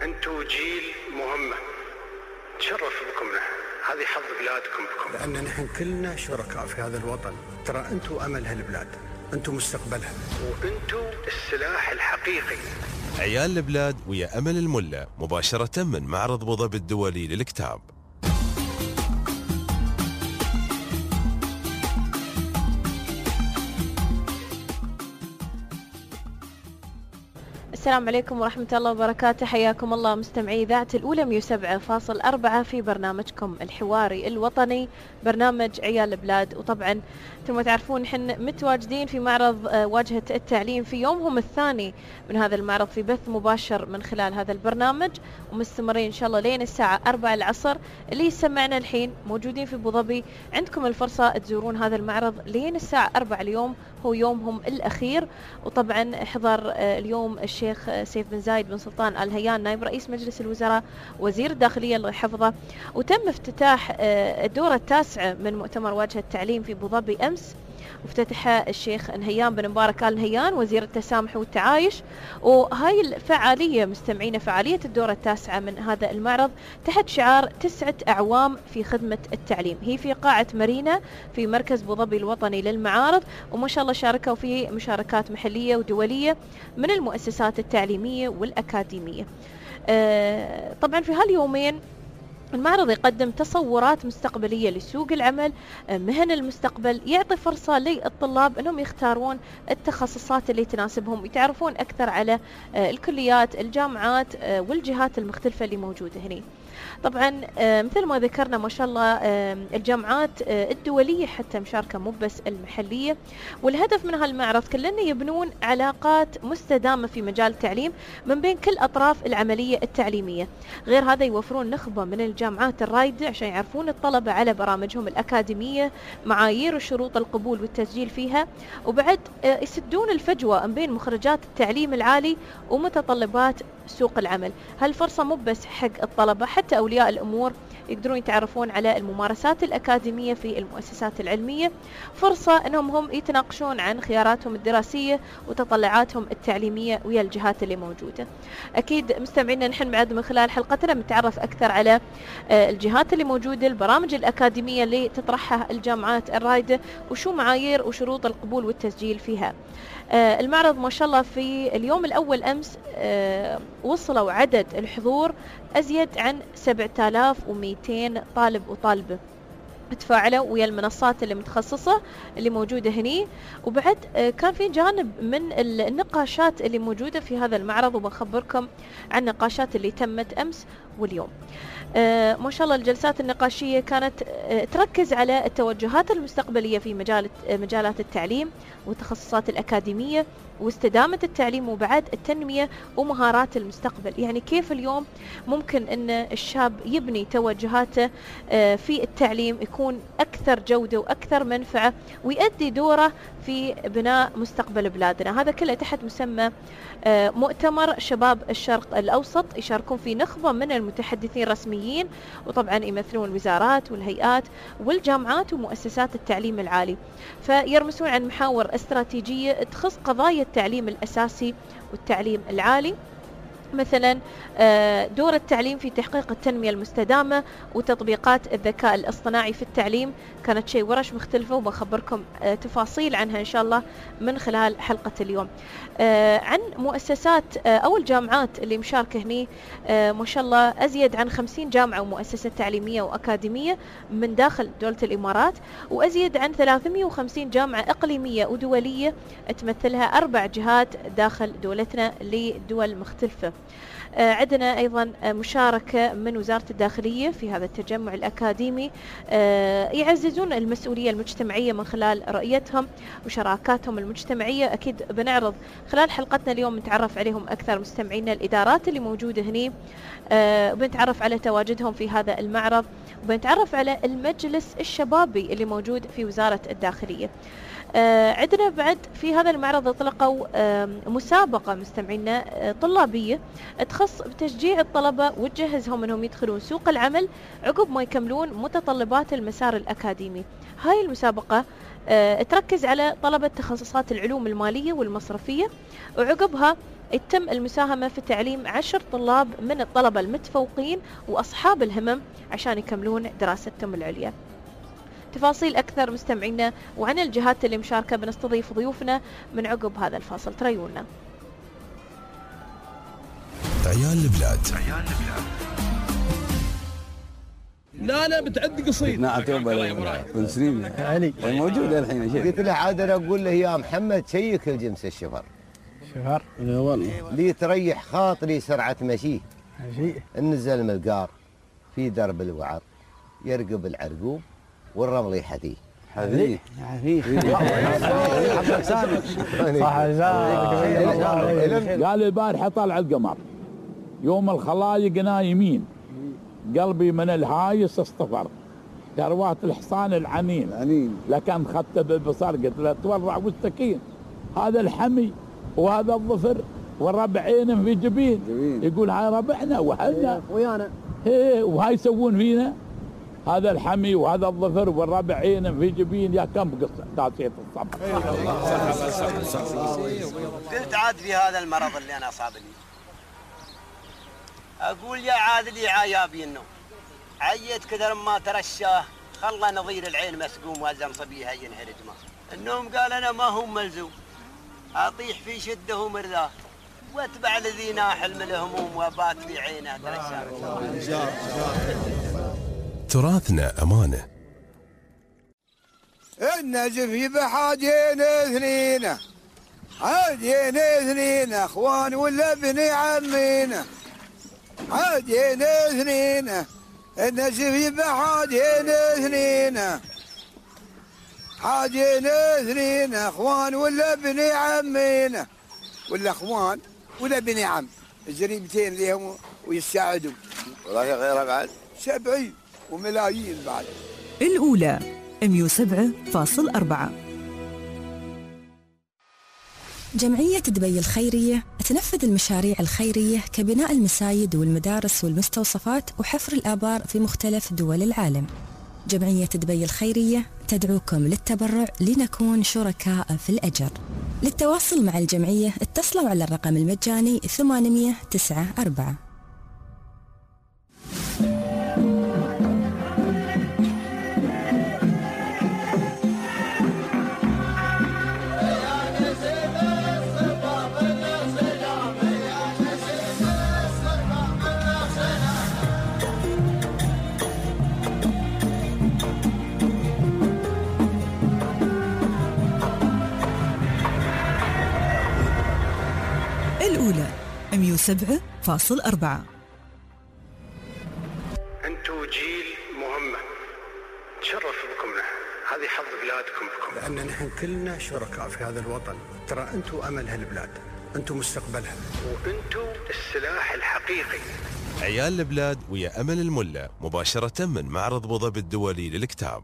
أنتوا جيل مهمة، تشرف بكم نحن، هذه حظ بلادكم بكم، لأن نحن كلنا شركاء في هذا الوطن. ترى أنتوا أمل هالبلاد، أنتوا مستقبلها، وأنتوا السلاح الحقيقي. عيال البلاد ويا أمل الملا مباشرة من معرض أبو ظبي الدولي للكتاب. السلام عليكم ورحمة الله وبركاته، حياكم الله مستمعي إذاعة الأولى 107.4 في برنامجكم الحواري الوطني برنامج عيال البلاد. وطبعا مثل ما تعرفون نحن متواجدين في معرض واجهة التعليم في يومهم الثاني من هذا المعرض في بث مباشر من خلال هذا البرنامج، ومستمرين إن شاء الله لين الساعة 4 العصر. اللي يسمعنا الحين موجودين في أبو ظبي عندكم الفرصة تزورون هذا المعرض لين الساعة 4 اليوم، هو يومهم الأخير. وطبعا حضر اليوم الشيخ سيف بن زايد بن سلطان آل نهيان نائب رئيس مجلس الوزراء وزير الداخلية الله يحفظه، وتم افتتاح الدورة التاسعة من مؤتمر واجهة التعليم في أبو ظبي أمس، وافتتحها الشيخ نهيان بن مبارك آل نهيان وزير التسامح والتعايش. وهاي الفعالية مستمعين فعالية الدورة التاسعة من هذا المعرض تحت شعار 9 أعوام في خدمة التعليم، هي في قاعة مارينا في مركز أبو ظبي الوطني للمعارض. وما شاء الله شاركوا فيه مشاركات محلية ودولية من المؤسسات التعليمية والأكاديمية. طبعا في هاليومين المعرض يقدم تصورات مستقبلية لسوق العمل، مهن المستقبل، يعطي فرصة للطلاب أنهم يختارون التخصصات اللي تناسبهم، يتعرفون أكثر على الكليات، الجامعات والجهات المختلفة اللي موجودة هنا. طبعا مثل ما ذكرنا ما شاء الله الجامعات الدولية حتى مشاركة مو بس المحلية، والهدف من هالمعرض كلنا يبنون علاقات مستدامة في مجال التعليم من بين كل أطراف العملية التعليمية. غير هذا يوفرون نخبة من الجامعات الرائدة عشان يعرفون الطلبة على برامجهم الأكاديمية، معايير وشروط القبول والتسجيل فيها، وبعد يسدون الفجوة بين مخرجات التعليم العالي ومتطلبات سوق العمل. هالفرصة مو بس حق الطلبة، حتى أولياء الأمور يقدرون يتعرفون على الممارسات الأكاديمية في المؤسسات العلمية، فرصة أنهم هم يتناقشون عن خياراتهم الدراسية وتطلعاتهم التعليمية ويا الجهات اللي موجودة. أكيد مستمعينا نحن بعد من خلال حلقتنا نتعرف أكثر على الجهات اللي موجودة، البرامج الأكاديمية اللي تطرحها الجامعات الرائدة، وشو معايير وشروط القبول والتسجيل فيها. المعرض ما شاء الله في اليوم الأول أمس وصلوا عدد الحضور أزيد عن 7200 طالب وطالبة تفاعلوا ويا المنصات اللي متخصصة اللي موجودة هني. وبعد كان في جانب من النقاشات اللي موجودة في هذا المعرض، وبخبركم عن النقاشات اللي تمت أمس واليوم. ما شاء الله الجلسات النقاشية كانت تركز على التوجهات المستقبلية في مجالات التعليم والتخصصات الأكاديمية واستدامة التعليم، وبعد التنمية ومهارات المستقبل. يعني كيف اليوم ممكن أن الشاب يبني توجهاته في التعليم يكون أكثر جودة وأكثر منفعة، ويؤدي دوره في بناء مستقبل بلادنا. هذا كله تحت مسمى مؤتمر شباب الشرق الأوسط، يشاركون فيه نخبة من المتحدثين الرسميين، وطبعا يمثلون الوزارات والهيئات والجامعات ومؤسسات التعليم العالي، فيرمسون عن محاور استراتيجية تخص قضايا التعليم الأساسي والتعليم العالي، مثلا دور التعليم في تحقيق التنمية المستدامة وتطبيقات الذكاء الاصطناعي في التعليم. كانت شيء ورش مختلفة وبخبركم تفاصيل عنها إن شاء الله من خلال حلقة اليوم. عن مؤسسات أو الجامعات اللي مشاركة هني، ما شاء الله أزيد عن 50 جامعة ومؤسسة تعليمية وأكاديمية من داخل دولة الإمارات، وأزيد عن 350 جامعة إقليمية ودولية تمثلها 4 جهات داخل دولتنا لدول مختلفة. عندنا أيضا مشاركة من وزارة الداخلية في هذا التجمع الأكاديمي، يعززون المسؤولية المجتمعية من خلال رؤيتهم وشراكاتهم المجتمعية. أكيد بنعرض خلال حلقتنا اليوم نتعرف عليهم أكثر مستمعينا، الإدارات اللي موجودة هني، وبنتعرف على تواجدهم في هذا المعرض، وبنتعرف على المجلس الشبابي اللي موجود في وزارة الداخلية. عندنا بعد في هذا المعرض اطلقوا مسابقة مستمعينا طلابية تخص بتشجيع الطلبة وتجهزهم انهم يدخلون سوق العمل عقب ما يكملون متطلبات المسار الأكاديمي. هاي المسابقة تركز على طلبة تخصصات العلوم المالية والمصرفية، وعقبها يتم المساهمة في تعليم 10 طلاب من الطلبة المتفوقين وأصحاب الهمم عشان يكملون دراستهم العليا. تفاصيل أكثر مستمعينا وعن الجهات اللي مشاركة بنستضيف ضيوفنا من عقب هذا الفاصل، تريونا. عيال البلاد. لا بتعد قصيد. نعم من سنين علي موجود الحين شيء. قلت له عاد انا اقول له يا محمد شيك الجنس الشفر. شفر؟ اي والله. لي تريح خاطري سرعة مشيه. نزل من القار في درب الوعر يرقب العرقوب والرمل يحذيه. حذيه. قال البارحة طالع القمر يوم الخلايق نايمين قلبي من الهايس اصطفر كروات الحصان العنين لكن خدت بالبصر قلت له تورع والسكين هذا الحمي وهذا الظفر والربع عينه في جبين يقول هاي ربعنا وحنا ويانا وهاي يسوون فينا هذا الحمي وهذا الظفر والربع عينه في جبين يا كم قصة تاسية الصبر. قلت عاد في هذا المرض اللي أنا أصابني أقول يا عادل يا عيابي إنه عيت كثر ما ترشاه خلى نظير العين مسقوم وألزم صبيها ينهرج ما النوم قال أنا ما هو ملزوم أطيح في شده ومرضاه واتبع الذي ناحل من الهموم وبات في عينه ترشاه. تراثنا أمانة. النجف بحاجين اثنين حاجين اثنين اخوان ولا ابن عمينا حاجين اثنين النجف بحاجين اثنين حاجين اثنين اخوان ولا ابن عمينا ولا اخوان ولا ابن عم الجريمتين لهم ويساعدوا والله غيرها بعد 70 وملايين بعد. الأولى 107.4. جمعية دبي الخيرية تنفذ المشاريع الخيرية كبناء المساجد والمدارس والمستوصفات وحفر الآبار في مختلف دول العالم. جمعية دبي الخيرية تدعوكم للتبرع لنكون شركاء في الأجر. للتواصل مع الجمعية اتصلوا على الرقم المجاني 894. الأولى 107.4. أنتوا جيل مهمة تشرف بكم نحن، هذه حظ بلادكم بكم، لأن نحن كلنا شركاء في هذا الوطن. ترى أنتوا أمل هالبلاد، أنتوا مستقبلها، وأنتوا السلاح الحقيقي. عيال البلاد ويا أمل الملة مباشرة من معرض أبو ظبي الدولي للكتاب.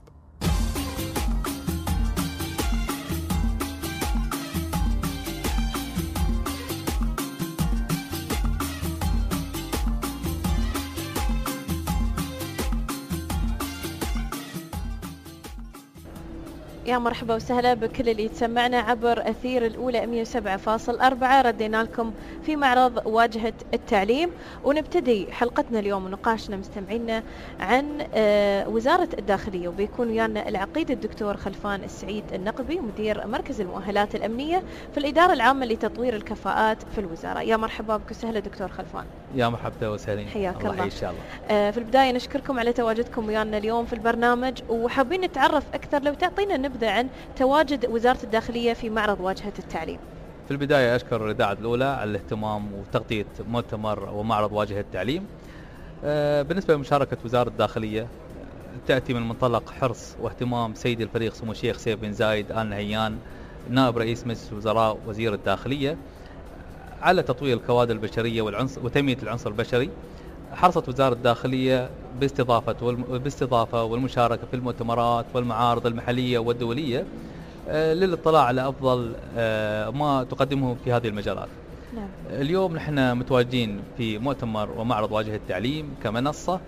يا مرحبا وسهلا بكل اللي يتسمعنا عبر أثير الأولى 107.4. ردينا لكم في معرض واجهة التعليم، ونبتدي حلقتنا اليوم ونقاشنا مستمعينا عن وزارة الداخلية، وبيكون ويانا العقيد الدكتور خلفان السعيد النقبي مدير مركز المؤهلات الأمنية في الإدارة العامة لتطوير الكفاءات في الوزارة. يا مرحبا بك وسهلا دكتور خلفان. يا مرحبا وسهلا، حياك الله. إن شاء الله. في البداية نشكركم على تواجدكم ويانا اليوم في البرنامج، وحابين نتعرف أكثر، لو تعطينا نبذة عن تواجد وزارة الداخلية في معرض واجهة التعليم. في البداية أشكر الإذاعة الأولى على الاهتمام وتغطية مؤتمر ومعرض واجهة التعليم. بالنسبة لمشاركة وزارة الداخلية تأتي من منطلق حرص واهتمام سيد الفريق سمو الشيخ سيف بن زايد آل نهيان نائب رئيس مجلس الوزراء وزير الداخلية على تطوير الكوادر البشرية وتنمية العنصر البشري. حرصت وزارة الداخلية باستضافة والمشاركة في المؤتمرات والمعارض المحلية والدولية للاطلاع على أفضل ما تقدمه في هذه المجالات. نعم. اليوم نحن متواجدين في مؤتمر ومعرض واجهة التعليم كمنصة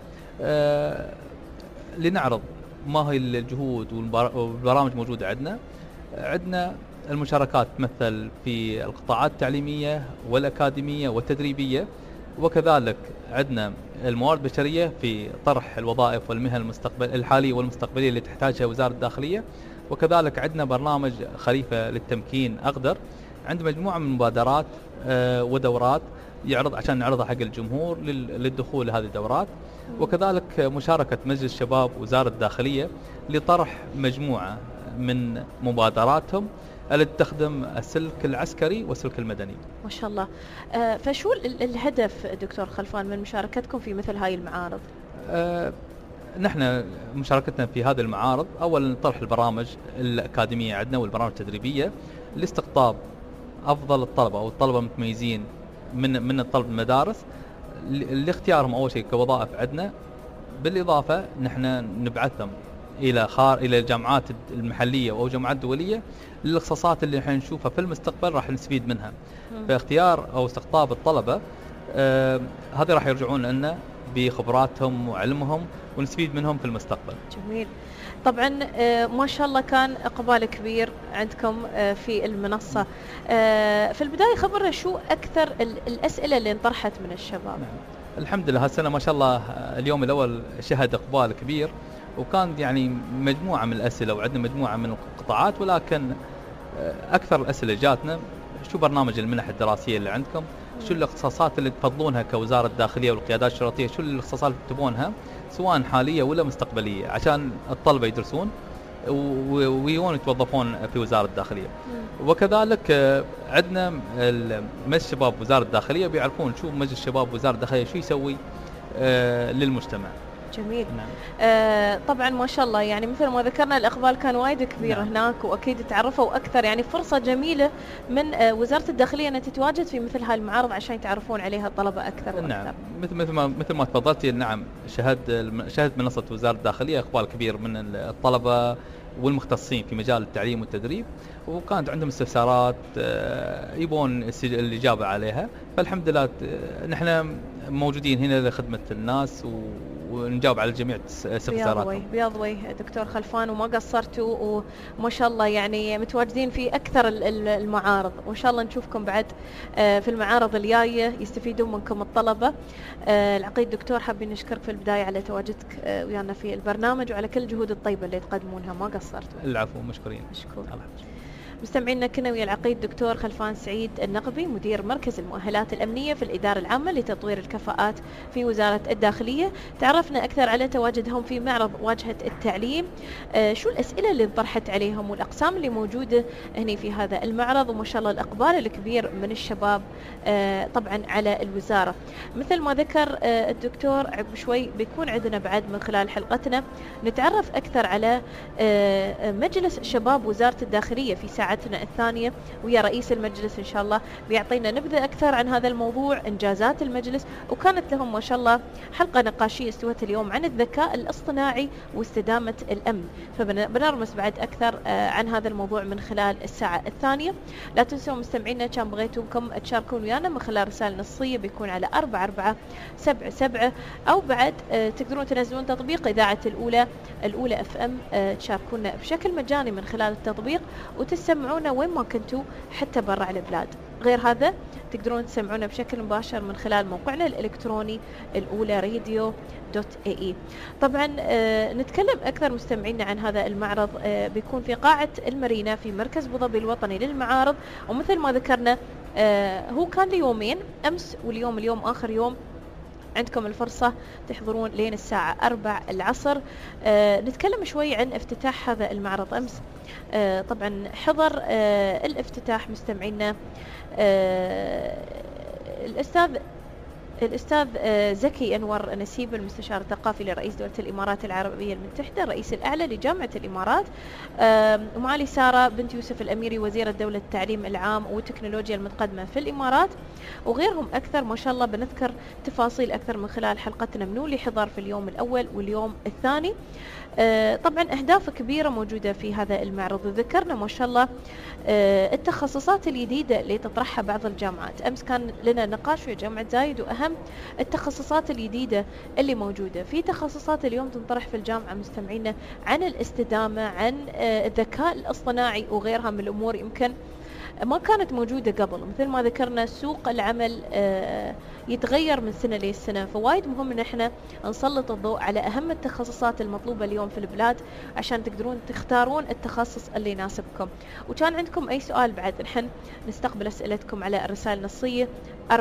لنعرض ما هي الجهود والبرامج موجودة عندنا المشاركات تمثل في القطاعات التعليمية والأكاديمية والتدريبية، وكذلك عندنا الموارد البشرية في طرح الوظائف والمهن الحالية والمستقبلية اللي تحتاجها وزارة الداخلية، وكذلك عندنا برنامج خليفة للتمكين أقدر، عند مجموعة من المبادرات ودورات عشان نعرضها حق الجمهور للدخول لهذه الدورات، وكذلك مشاركة مجلس شباب وزارة الداخلية لطرح مجموعة من مبادراتهم التي تخدم السلك العسكري والسلك المدني. ما شاء الله. فشو الهدف دكتور خلفان من مشاركتكم في مثل هاي المعارض؟ نحن مشاركتنا في هذه المعارض أولا طرح البرامج الأكاديمية عندنا والبرامج التدريبية لاستقطاب أفضل الطلبة أو الطلبة المتميزين من الطلب المدارس لاختيارهم أول شيء كوظائف عندنا، بالإضافة نحن نبعثهم إلى الجامعات المحلية أو جامعات دولية للاختصاصات اللي احنا نشوفها في المستقبل راح نستفيد منها. فاختيار أو استقطاب الطلبة هذه راح يرجعون لنا بخبراتهم وعلمهم ونستفيد منهم في المستقبل. جميل. طبعا ما شاء الله كان إقبال كبير عندكم في المنصة. في البداية خبرنا شو أكثر الأسئلة اللي انطرحت من الشباب؟ الحمد لله هالسنة ما شاء الله اليوم الأول شهد إقبال كبير، وكان يعني مجموعة من الأسئلة وعندنا مجموعة من القطاعات، ولكن أكثر الأسئلة جاتنا شو برنامج المنح الدراسية اللي عندكم، شو الاختصاصات اللي تفضلونها كوزارة الداخلية والقيادات الشرطية، شو الاختصاصات اللي تبونها سواء حالية ولا مستقبلية عشان الطلبة يدرسون ويون يتوظفون في وزارة الداخلية. وكذلك عندنا مجلس شباب وزارة الداخلية بيعرفون شو مجلس شباب وزارة الداخلية شو يسوي للمجتمع. جميل. نعم. طبعا ما شاء الله يعني مثل ما ذكرنا الإقبال كان وايد كبير. نعم. هناك وأكيد تعرفوا أكثر، يعني فرصة جميلة من وزارة الداخلية أن تتواجد في مثل هاي المعارض عشان يتعرفون عليها الطلبة أكثر وأكثر. نعم. مثل ما تفضلتي. نعم شهد منصة وزارة الداخلية إقبال كبير من الطلبة والمختصين في مجال التعليم والتدريب، وكانت عندهم استفسارات يبون الإجابة عليها، فالحمد لله نحن موجودين هنا لخدمة الناس ونجاوب على جميع استفساراتهم. بياض وجه دكتور خلفان، وما قصرتوا وما شاء الله يعني متواجدين في أكثر المعارض، وإن شاء الله نشوفكم بعد في المعارض الجاية يستفيدون منكم الطلبة. العقيد دكتور حابين نشكرك في البداية على تواجدك ويانا في البرنامج وعلى كل الجهود الطيبة اللي تقدمونها، ما قصرتوا. العفو، مشكورين. مشكور. مستمعينا كنا ويا العقيد دكتور خلفان سعيد النقبي مدير مركز المؤهلات الأمنية في الإدارة العامة لتطوير الكفاءات في وزارة الداخلية. تعرفنا أكثر على تواجدهم في معرض واجهة التعليم، شو الأسئلة اللي انطرحت عليهم والأقسام اللي موجودة هنا في هذا المعرض، وما شاء الله الإقبال الكبير من الشباب طبعا على الوزارة. مثل ما ذكر الدكتور عقب شوي بيكون عندنا بعد من خلال حلقتنا نتعرف أكثر على مجلس شباب وزارة الداخلية في ساعتنا الثانية ويا رئيس المجلس إن شاء الله بيعطينا نبذة أكثر عن هذا الموضوع، إنجازات المجلس، وكانت لهم ما شاء الله حلقة نقاشية استوت اليوم عن الذكاء الاصطناعي واستدامة الأمن، فبنرمس بعد أكثر عن هذا الموضوع من خلال الساعة الثانية. لا تنسوا مستمعينا كان بغيتوكم تشاركون ويانا من خلال رسالة نصية بيكون على 4477 أو بعد تقدرون تنزلون تطبيق إذاعة الأولى FM تشاركونا بشكل مجاني من خلال التطبيق وتسمعونا وين ما كنتوا حتى برا البلاد. غير هذا تقدرون تسمعونا بشكل مباشر من خلال موقعنا الإلكتروني الأولى-radio.ae. طبعا نتكلم أكثر مستمعينا عن هذا المعرض بيكون في قاعة المارينا في مركز أبو ظبي الوطني للمعارض، ومثل ما ذكرنا هو كان ليومين، أمس واليوم آخر يوم عندكم الفرصة تحضرون لين الساعة 4 العصر. نتكلم شوي عن افتتاح هذا المعرض أمس. طبعا حضر الافتتاح مستمعينا الأستاذ زكي أنور نسيب المستشار الثقافي لرئيس دولة الإمارات العربية المتحدة الرئيس الأعلى لجامعة الإمارات، ومعالي سارة بنت يوسف الأميري وزيرة دولة التعليم العام والتكنولوجيا المتقدمة في الإمارات، وغيرهم أكثر ما شاء الله. بنذكر تفاصيل أكثر من خلال حلقتنا منو اللي حضر في اليوم الأول واليوم الثاني. طبعا أهداف كبيرة موجودة في هذا المعرض، وذكرنا ما شاء الله التخصصات الجديدة اللي تطرحها بعض الجامعات. أمس كان لنا نقاش في جامعة زايد وأهم أهم التخصصات الجديدة اللي موجودة. في تخصصات اليوم تنطرح في الجامعة مستمعينا عن الاستدامة، عن الذكاء الاصطناعي وغيرها من الأمور يمكن ما كانت موجودة قبل. مثل ما ذكرنا سوق العمل يتغير من سنة لسنة، فوايد مهم ان احنا نسلط الضوء على اهم التخصصات المطلوبة اليوم في البلاد عشان تقدرون تختارون التخصص اللي يناسبكم. وكان عندكم اي سؤال بعد نحن نستقبل اسئلتكم على الرسائل النصية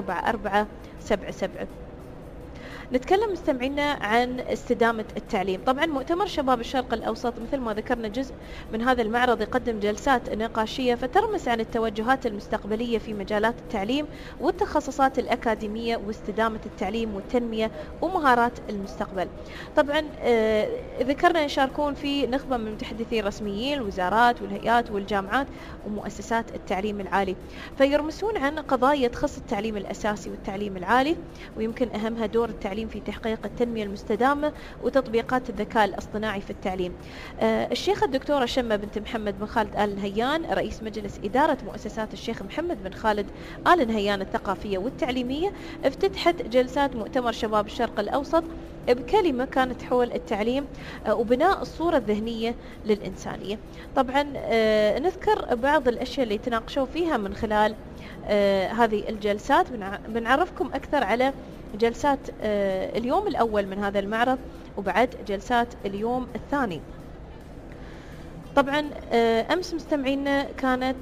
4477. نتكلم مستمعينا عن استدامة التعليم. طبعا مؤتمر شباب الشرق الأوسط مثل ما ذكرنا جزء من هذا المعرض يقدم جلسات نقاشية فترمز عن التوجهات المستقبلية في مجالات التعليم والتخصصات الأكاديمية واستدامة التعليم والتنمية ومهارات المستقبل. طبعا ذكرنا يشاركون في نخبة من المتحدثين الرسميين، الوزارات والهيئات والجامعات ومؤسسات التعليم العالي، فيرمسون عن قضايا تخص التعليم الأساسي والتعليم العالي، ويمكن أهمها دور التعليم في تحقيق التنمية المستدامة وتطبيقات الذكاء الاصطناعي في التعليم. الشيخة الدكتورة شمة بنت محمد بن خالد آل نهيان رئيس مجلس إدارة مؤسسات الشيخ محمد بن خالد آل نهيان الثقافية والتعليمية افتتحت جلسات مؤتمر شباب الشرق الأوسط بكلمة كانت حول التعليم وبناء الصورة الذهنية للإنسانية. طبعا نذكر بعض الأشياء اللي تناقشوا فيها من خلال هذه الجلسات. بنعرفكم أكثر على جلسات اليوم الأول من هذا المعرض وبعد جلسات اليوم الثاني. طبعا أمس مستمعينا كانت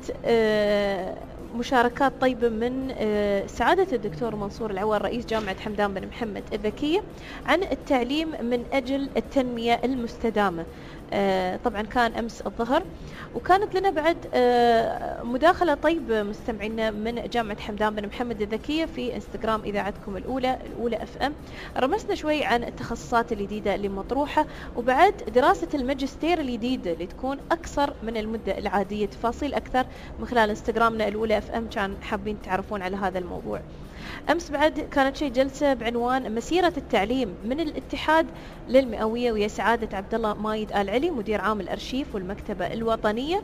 مشاركات طيبة من سعادة الدكتور منصور العوار رئيس جامعة حمدان بن محمد الذكية عن التعليم من أجل التنمية المستدامة. طبعا كان أمس الظهر، وكانت لنا بعد مداخلة طيبة مستمعينا من جامعة حمدان بن محمد الذكية في انستغرام إذاعتكم الأولى FM. رمسنا شوي عن التخصصات الجديدة اللي مطروحة وبعد دراسة الماجستير الجديدة اللي تكون أكثر من المدة العادية. تفاصيل أكثر من خلال انستغرامنا الأولى FM كان حابين تعرفون على هذا الموضوع. أمس بعد كانت شيء جلسة بعنوان مسيرة التعليم من الاتحاد للمئوية، ويا سعادة عبد الله مايد آل علي مدير عام الأرشيف والمكتبة الوطنية.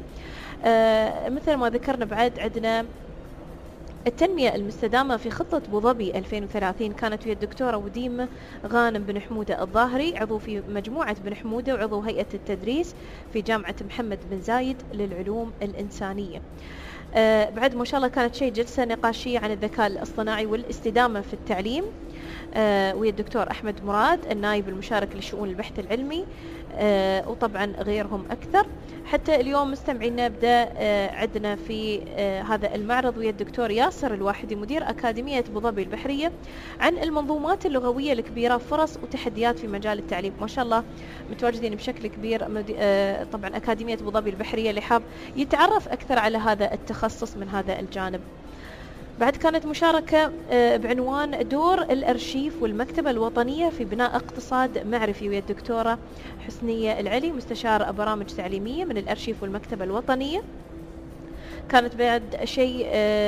مثل ما ذكرنا بعد عندنا التنمية المستدامة في خطة أبوظبي 2030 كانت ويا الدكتورة وديمة غانم بن حمودة الظاهري عضو في مجموعة بن حمودة وعضو هيئة التدريس في جامعة محمد بن زايد للعلوم الإنسانية. بعد ما شاء الله كانت شيء جلسة نقاشية عن الذكاء الاصطناعي والاستدامة في التعليم ويا الدكتور أحمد مراد النائب المشارك لشؤون البحث العلمي وطبعا غيرهم أكثر. حتى اليوم مستمعينا بدأ عندنا في هذا المعرض ويا الدكتور ياسر الواحدي مدير أكاديمية أبوظبي البحرية عن المنظومات اللغوية الكبيرة، فرص وتحديات في مجال التعليم. ما شاء الله متواجدين بشكل كبير طبعا أكاديمية أبوظبي البحرية اللي حاب يتعرف أكثر على هذا التخصص من هذا الجانب. بعد كانت مشاركة بعنوان دور الأرشيف والمكتبة الوطنية في بناء اقتصاد معرفي ويا الدكتورة حسنية العلي مستشار برامج تعليمية من الأرشيف والمكتبة الوطنية. كانت بعد شيء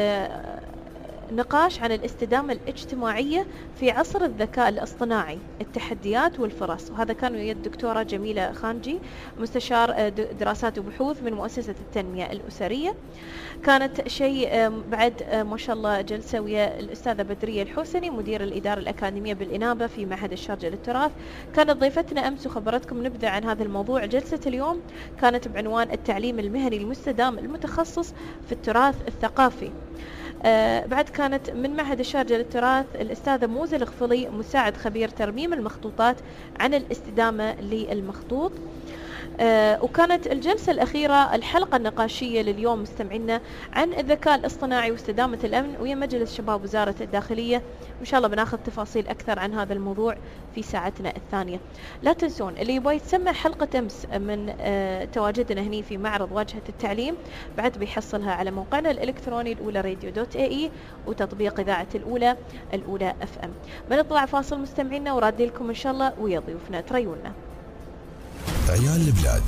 نقاش عن الاستدامة الاجتماعية في عصر الذكاء الاصطناعي التحديات والفرص، وهذا كان ويا الدكتورة جميلة خانجي مستشار دراسات وبحوث من مؤسسة التنمية الأسرية. كانت شيء بعد ما شاء الله جلسة ويا الأستاذة بدرية الحسني مدير الإدارة الأكاديمية بالإنابة في معهد الشارجة للتراث. كانت ضيفتنا أمس وخبرتكم نبذة عن هذا الموضوع. جلسة اليوم كانت بعنوان التعليم المهني المستدام المتخصص في التراث الثقافي. بعد كانت من معهد الشارجة للتراث الأستاذة موزة الغفلي مساعد خبير ترميم المخطوطات عن الاستدامة للمخطوط. وكانت الجلسة الأخيرة الحلقة النقاشية لليوم مستمعينا عن الذكاء الاصطناعي واستدامة الأمن ويا مجلس شباب وزارة الداخلية. إن شاء الله بناخذ تفاصيل أكثر عن هذا الموضوع في ساعتنا الثانية. لا تنسون اللي يبغى يتسمع حلقة أمس من تواجدنا هني في معرض واجهة التعليم بعد بيحصلها على موقعنا الإلكتروني الأولى radio.ae وتطبيق إذاعة الأولى FM. بنطلع فاصل مستمعينا ورادي لكم إن شاء الله ويا ضيوفنا تريونا. عيال البلاد.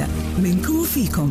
الأولى منكم وفيكم.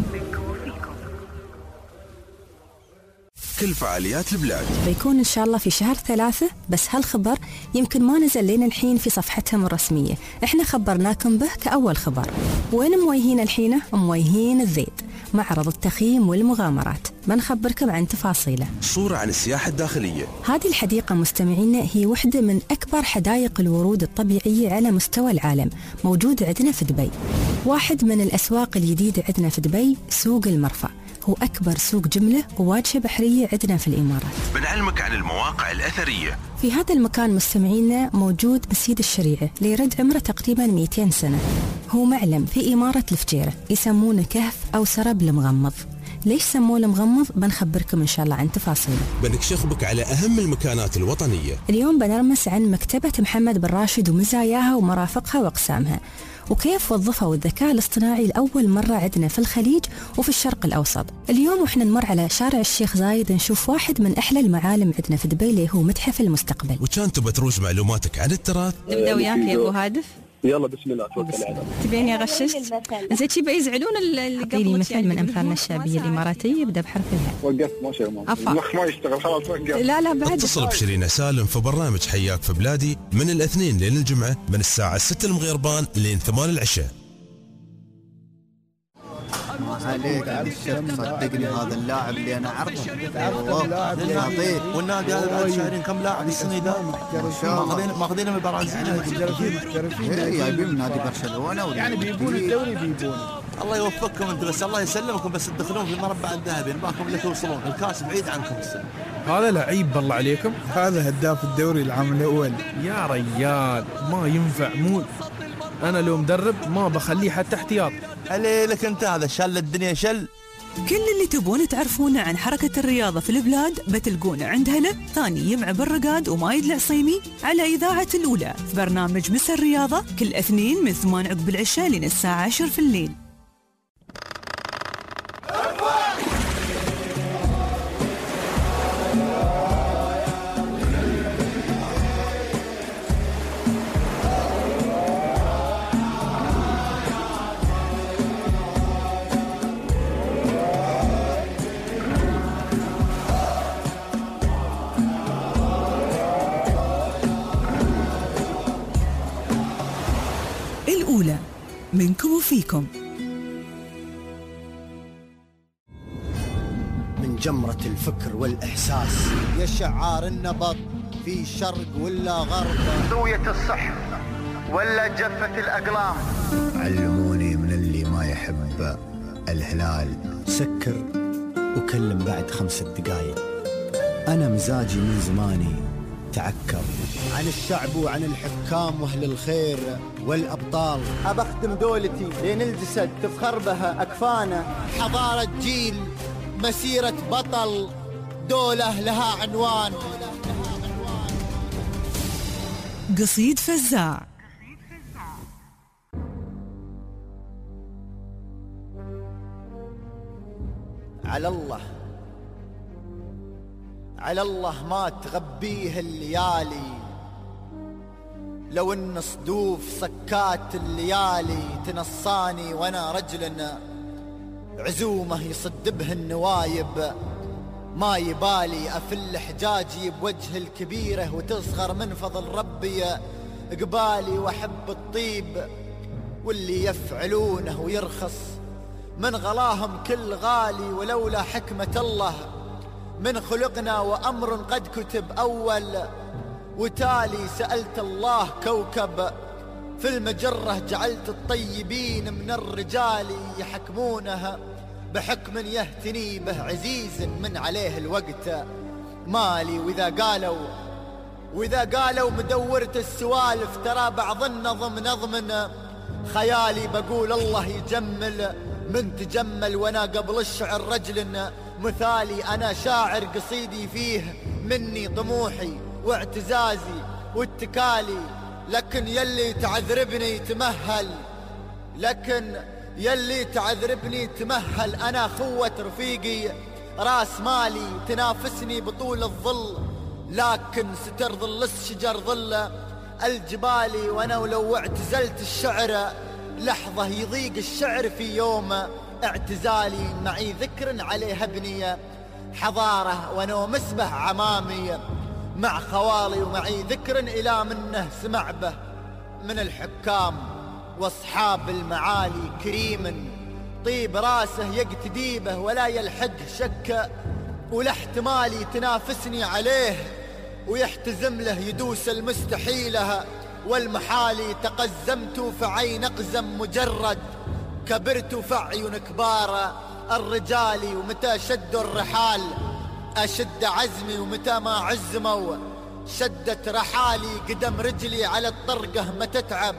كل فعاليات البلاد بيكون إن شاء الله في شهر 3، بس هالخبر يمكن ما نزل لنا الحين في صفحتهم الرسمية، إحنا خبرناكم به كأول خبر. وين مويهين الحين؟ مويهين الذيد، معرض التخييم والمغامرات، بنخبركم عن تفاصيله. صورة عن السياحة الداخلية. هذه الحديقة مستمعينا هي واحدة من أكبر حدائق الورود الطبيعية على مستوى العالم، موجودة عندنا في دبي. واحد من الأسواق الجديدة عندنا في دبي سوق المرفأ، هو أكبر سوق جملة وواجهة بحرية عندنا في الإمارات. بنعلمك عن المواقع الأثرية. في هذا المكان مستمعينا موجود مسجد الشريعة ليرد عمره تقريبا 200 سنة، هو معلم في إمارة الفجيرة، يسمونه كهف أو سرب المغمض. ليش سموه المغمض؟ بنخبركم إن شاء الله عن تفاصيله. بنكشف بك على أهم المكانات الوطنية. اليوم بنرمس عن مكتبة محمد بن راشد ومزاياها ومرافقها وأقسامها، وكيف وظفوا الذكاء الاصطناعي لأول مرة عندنا في الخليج وفي الشرق الأوسط. اليوم وإحنا نمر على شارع الشيخ زايد نشوف واحد من أحلى المعالم عندنا في دبي اللي هو متحف المستقبل. وكان تبى تروج معلوماتك عن التراث. نبدأ وياك يا أبو هادف. يلا بسم الله توكل على الله. تبيني أغشش؟ زين شي بيزعلون اللي قبل مثل من أمثالنا الشعبية الإماراتية يبدأ بحرف الهاء. وقفت ما شاء الله. المخ ما يشتغل خلاص وقف. لا بعد. اتصل بشيرين سالم في برنامج حياك في بلادي من الاثنين لين الجمعة من الساعة 6 المغيربان لين 8 العشاء. عليك صدقني هذا اللاعب اللي انا اعرفه خطير. والنادي هذا بعد شهرين كم لاعب السنه ذا ماخذينه من البرازيل جايبين من نادي برشلونه يعني بيبون الدوري بيبون. الله يوفقكم انت بس الله يسلمكم بس تدخلون في المربع الذهبي نباكم اللي توصلون الكاس بعيد عنكم السنه. هذا لعيب بالله عليكم، هذا هداف الدوري العام الاول يا ريال ما ينفع. مو انا لو مدرب ما بخليه حتى احتياط. عليك انت هذا شل الدنيا شل. كل اللي تبون تعرفونه عن حركة الرياضة في البلاد بتلقونه عند هلا ثاني يمع بالرقاد ومايد العصيمي على إذاعة الأولى في برنامج مس الرياضة كل اثنين من 8 عقب العشاء لين الساعة 10 في الليل. الأولى منكم وفيكم. من جمرة الفكر والإحساس يا شعار النبض في شرق ولا غرب، زوية الصح ولا جفة الأقلام. علموني من اللي ما يحب الهلال سكر وكلم بعد 5 دقايق. أنا مزاجي من زماني تعكر عن الشعب وعن الحكام واهل الخير والابطال. ابختم دولتي لين الجسد تفخر بها اكفانا. حضاره جيل مسيره بطل دوله لها عنوان. قصيد فزاع. على الله ما تغبيه الليالي، لو ان صدوف سكات الليالي تنصاني وانا رجل عزومه يصد به النوايب. ما يبالي افل حجاجي بوجه الكبيره وتصغر من فضل ربي قبالي. واحب الطيب واللي يفعلونه ويرخص من غلاهم كل غالي. ولولا حكمه الله من خلقنا وأمر قد كتب أول وتالي. سألت الله كوكب في المجرة جعلت الطيبين من الرجال يحكمونها بحكم يهتني به عزيز من عليه الوقت مالي. وإذا قالوا مدورة السوالف ترى بعض النظم نظم خيالي. بقول الله يجمل من تجمل وانا قبل الشعر رجل مثالي. انا شاعر قصيدي فيه مني طموحي واعتزازي واتكالي. لكن يلي تعذربني تمهل. انا خوة رفيقي راس مالي تنافسني بطول الظل، لكن ستر ظل الشجر ظل الجبالي. وانا ولو اعتزلت الشعر لحظة يضيق الشعر في يوم اعتزالي، معي ذكر عليه ابنية حضارة ونوم مسبح عمامي مع خوالي، ومعي ذكر إلى منه سمع به من الحكام واصحاب المعالي كريم طيب راسه يقتدي به ولا يلحق شك، ولا احتمالي تنافسني عليه ويحتزم له يدوس المستحيله، والمحالي تقزمت فعين أقزم مجرد، كبرت فعيون كبار الرجال، ومتى شدوا الرحال أشد عزمي، ومتى ما عزموا شدت رحالي، قدم رجلي على الطرقة ما تتعب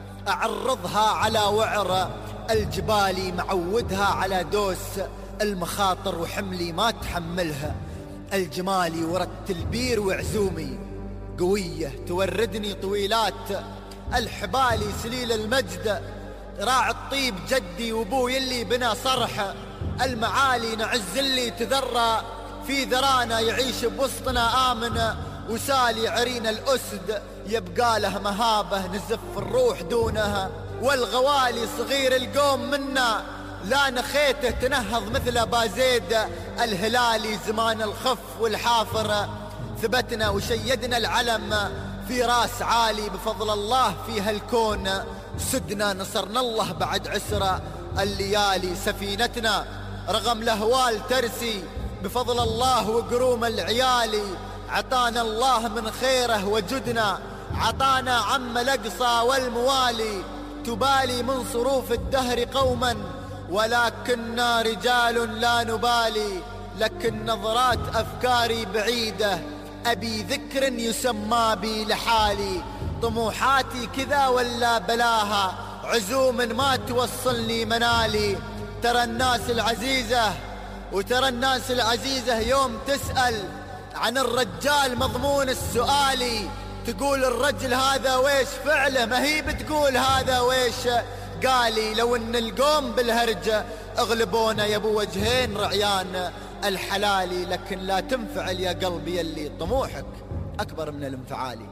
أعرضها على وعر الجبال، معودها على دوس المخاطر وحملي ما تحملها الجمالي، ورت البير وعزومي قوية توردني طويلات الحبالي، سليل المجد راعي الطيب جدي وابوي اللي بنا صرح المعالي، نعز اللي تذرى في ذرانا يعيش بوسطنا آمن وسالي، عرينا الأسد يبقى له مهابة نزف الروح دونها، والغوالي صغير القوم منا لا نخيته تنهض مثل بازيد الهلالي، زمان الخف والحافر ثبتنا وشيدنا العلم في راس عالي، بفضل الله في هالكون سدنا نصرنا الله بعد عسر الليالي، سفينتنا رغم الأهوال ترسي بفضل الله وقروم العيالي، عطانا الله من خيره وجدنا عطانا عم الأقصى والموالي، تبالي من صروف الدهر قوما ولكننا رجال لا نبالي، لكن نظرات أفكاري بعيدة أبي ذكر يسمى بي لحالي، طموحاتي كذا ولا بلاها عزوم ما توصلني منالي، ترى الناس العزيزة وترى الناس العزيزة يوم تسأل عن الرجال مضمون السؤالي، تقول الرجل هذا ويش فعله، ما هي بتقول هذا ويش قالي، لو ان القوم بالهرجة اغلبونا يا ابو وجهين رعيان الحلالي، لكن لا تنفعل يا قلبي يلي طموحك اكبر من الانفعالي.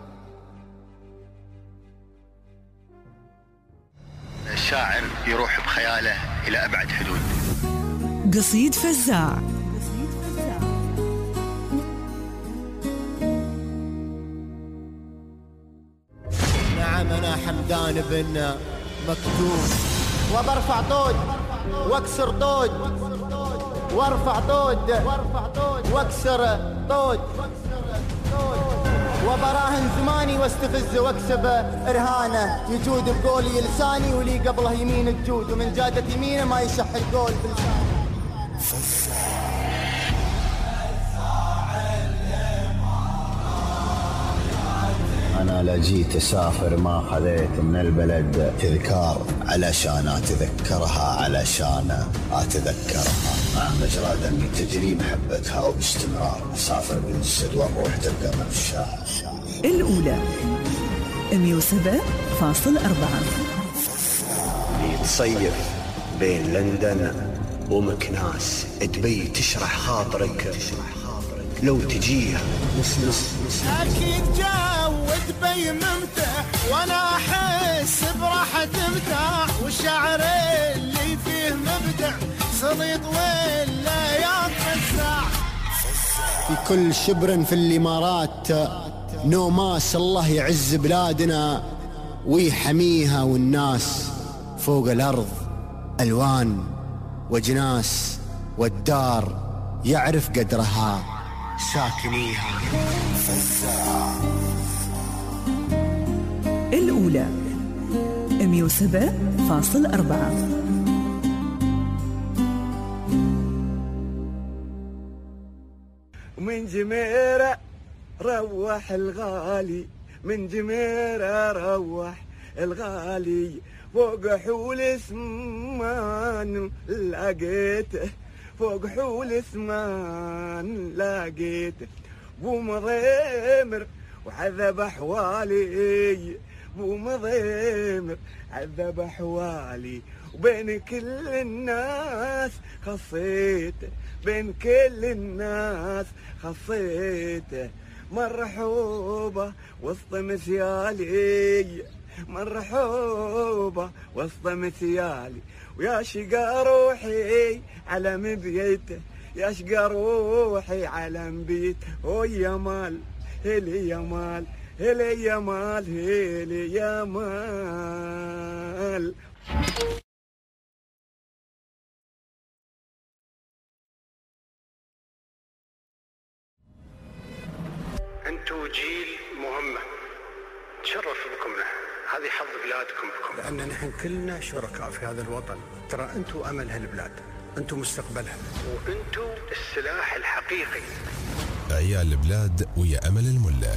الشاعر يروح بخياله الى ابعد حدود. قصيد فزاع. نعم أنا حمدان بن مكتوم، وبرفع طود واكسر طود، وارفع طود واكسر طود، وبراهن زماني واستفز واكسب إرهانه، يجود بقولي لساني ولي قبله يمين الجود، ومن جادة يمينه ما يشح القول بلسانه. أنا لجيت أسافر ما خذيت من البلد تذكار، علشان أتذكرها علشان أتذكرها، مع مجرى دمي تجري محبتها وباستمرار، أسافر بالجسد والروح تبقى من الشاعر. الأولى 107.4. تصيف بين لندن ومكناس، تبي تشرح خاطرك لو تجيها أكيد جو دبي ممتع، وأنا أحس براحة مرتاح، والشعر اللي فيه مبدع سليط ولا يتفزع. في كل شبر في الإمارات نوماس، الله يعز بلادنا ويحميها، والناس فوق الأرض ألوان وجناس، والدار يعرف قدرها ساكنيها. الأولى 107.4. من جميرة روح الغالي، من جميرة روح الغالي، فوق حول سمان لقيته، فوق حول سمان لقيته، بو مضيمر وعذب أحوالي، بو مضيمر عذب أحوالي، وبين كل الناس خصيته، بين كل الناس خصيته، مرحوبة وسط مسيالي، مرحوبة وسط مثيالي، ويا شقا روحي على بيته، يا شقا روحي على بيته. يا مال هلي يا مال، هلي يا مال، هلي يا مال. انتوا جيل مهمة تشرف بكم له، هذه حظ بلادكم بكم، لأن نحن كلنا شركاء في هذا الوطن. ترى انتوا أمل هالبلاد، انتوا مستقبلها، وانتوا السلاح الحقيقي. عيال البلاد ويا أمل الملا.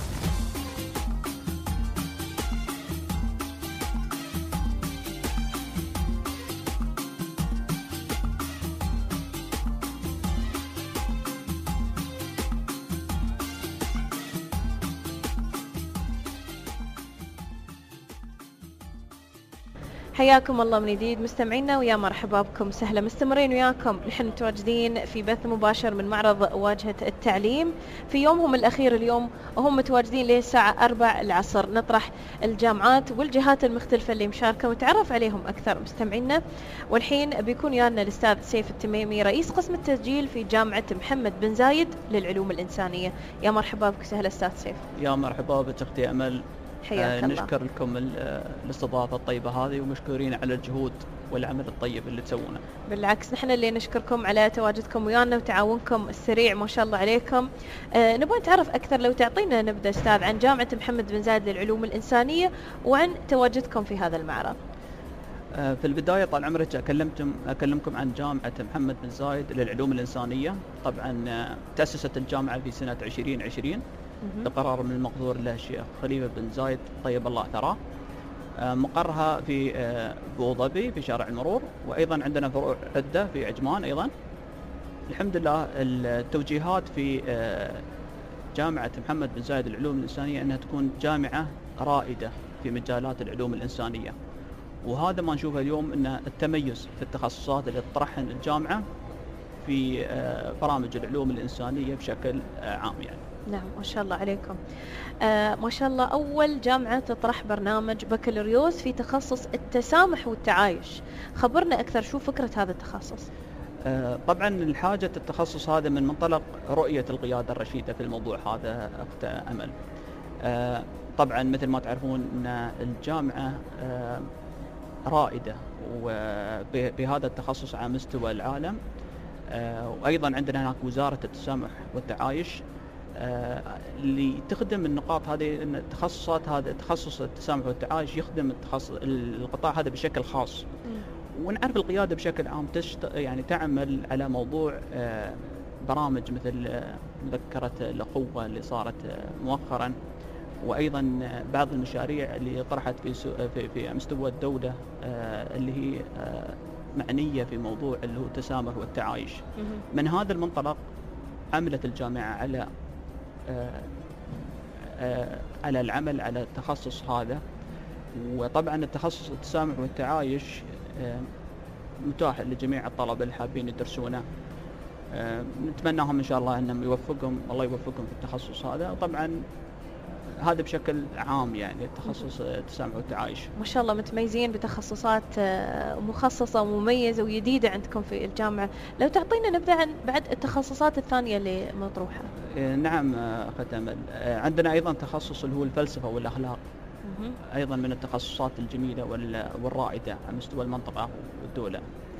حياكم الله من جديد مستمعينا، ويا مرحبا بكم، سهلا مستمرين وياكم. نحن متواجدين في بث مباشر من معرض واجهة التعليم في يومهم الأخير اليوم، وهم متواجدين للساعة 4 العصر. نطرح الجامعات والجهات المختلفة اللي مشاركة ونتعرف عليهم أكثر مستمعينا. والحين بيكون يانا الأستاذ سيف التميمي رئيس قسم التسجيل في جامعة محمد بن زايد للعلوم الإنسانية. يا مرحبا بك، سهلا أستاذ سيف. يا مرحبا بك أختي أمل، حياك الله. نشكر لكم الاستضافة الطيبة هذه، ومشكورين على الجهود والعمل الطيب اللي تسوونه. بالعكس نحن اللي نشكركم على تواجدكم ويانا وتعاونكم السريع ما شاء الله عليكم. نبغى نتعرف أكثر، لو تعطينا نبدأ أستاذ عن جامعة محمد بن زايد للعلوم الإنسانية وعن تواجدكم في هذا المعرض. في البداية طال عمرك أكلمكم عن جامعة محمد بن زايد للعلوم الإنسانية. طبعا تأسست الجامعة في سنة 2020 بقرار من المقدور له الشيخ خليفة بن زايد طيب الله ثراه. مقرها في أبو ظبي في شارع المرور، وأيضا عندنا فروع عدة في عجمان أيضا. الحمد لله التوجيهات في جامعة محمد بن زايد للعلوم الإنسانية أنها تكون جامعة رائدة في مجالات العلوم الإنسانية، وهذا ما نشوفه اليوم أن التميز في التخصصات اللي تطرحها الجامعة في برامج العلوم الإنسانية بشكل عام يعني. نعم ما شاء الله عليكم. ما شاء الله أول جامعة تطرح برنامج بكالوريوس في تخصص التسامح والتعايش. خبرنا أكثر، شو فكرة هذا التخصص؟ طبعا الحاجة التخصص هذا من منطلق رؤية القيادة الرشيدة في الموضوع هذا أخت أمل. طبعا مثل ما تعرفون أن الجامعة رائدة بهذا التخصص على مستوى العالم، وأيضا عندنا هناك وزارة التسامح والتعايش اللي تخدم النقاط هذه. ان التخصصات هذا تخصص التسامح والتعايش يخدم القطاع هذا بشكل خاص. ونعرف القيادة بشكل عام يعني تعمل على موضوع برامج مثل مذكرة الأخوة اللي صارت مؤخرا، وأيضا بعض المشاريع اللي طرحت في مستوى الدولة اللي هي معنية في موضوع اللي هو التسامح والتعايش. من هذا المنطلق عملت الجامعة على العمل على التخصص هذا. وطبعا التخصص التسامح والتعايش متاح لجميع الطلبة اللي حابين يدرسونه. نتمناهم إن شاء الله أنهم الله يوفقهم في التخصص هذا. وطبعا هذا بشكل عام يعني التخصص التسامح والتعايش. ما شاء الله متميزين بتخصصات مخصصة ومميزة وجديدة عندكم في الجامعة. لو تعطينا نبذة عن بعد التخصصات الثانية اللي مطروحة. نعم أخت أمل، عندنا أيضا تخصص اللي هو الفلسفة والأخلاق، أيضا من التخصصات الجميلة والرائدة على مستوى المنطقة والدولة.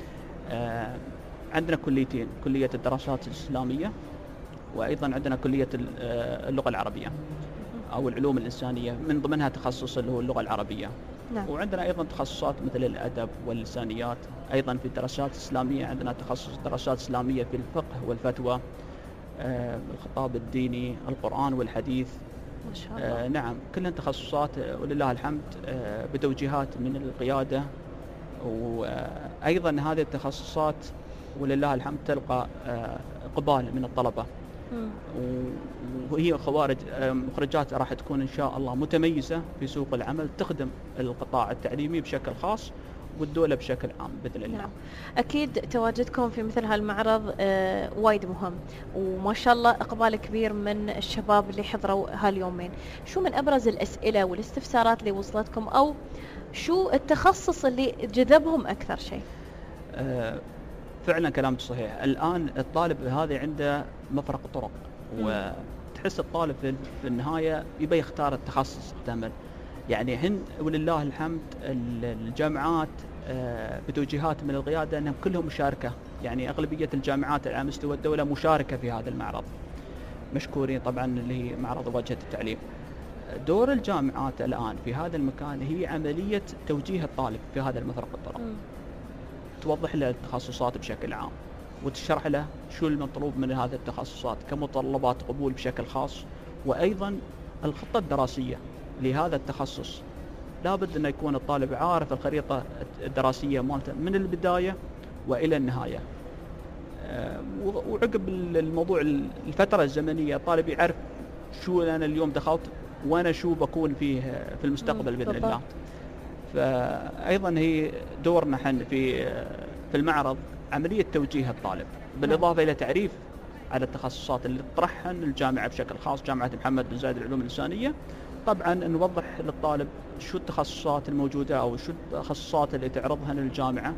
عندنا كليتين، كلية الدراسات الإسلامية، وأيضا عندنا كلية اللغة العربية أو العلوم الإنسانية، من ضمنها تخصص اللي هو اللغة العربية. نعم. وعندنا أيضا تخصصات مثل الأدب واللسانيات. أيضا في الدراسات الإسلامية عندنا تخصص دراسات إسلامية في الفقه والفتوى، الخطاب الديني، القرآن والحديث. ما شاء الله. نعم كلها تخصصات ولله الحمد بتوجيهات من القيادة. وأيضا هذه التخصصات ولله الحمد تلقى إقبال من الطلبة، وهي مخرجات راح تكون إن شاء الله متميزة في سوق العمل، تخدم القطاع التعليمي بشكل خاص، والدولة بشكل عام بإذن الله. نعم. أكيد تواجدكم في مثل هالمعرض وايد مهم، وما شاء الله إقبال كبير من الشباب اللي حضروا هاليومين. شو من أبرز الأسئلة والاستفسارات اللي وصلتكم، أو شو التخصص اللي جذبهم أكثر شيء؟ فعلا كلامك صحيح. الآن الطالب هذا عنده مفرق طرق، وتحس الطالب في النهاية يبي يختار التخصص التامل. يعني هن ولله الحمد الجامعات بتوجيهات من القيادة أنهم كلهم مشاركة، يعني أغلبية الجامعات على مستوى الدولة مشاركة في هذا المعرض، مشكورين طبعا اللي هي معرض واجهة التعليم. دور الجامعات الآن في هذا المكان هي عملية توجيه الطالب في هذا المفرق الطرق، توضح له التخصصات بشكل عام، وتشرح له شو المطلوب من هذه التخصصات كمتطلبات قبول بشكل خاص، وأيضا الخطة الدراسية لهذا التخصص. لابد أن يكون الطالب عارف الخريطة الدراسية مالته من البداية وإلى النهاية. وعقب الموضوع الفترة الزمنية الطالب يعرف شو أنا اليوم دخلت وأنا شو بكون فيه في المستقبل بإذن الله. فأيضا هي دورنا حن في المعرض عملية توجيه الطالب، بالإضافة إلى تعريف على التخصصات اللي تطرحها الجامعة بشكل خاص، جامعة محمد بن زايد للعلوم الإنسانية. طبعا نوضح للطالب شو التخصصات الموجودة أو شو التخصصات اللي تعرضها للجامعة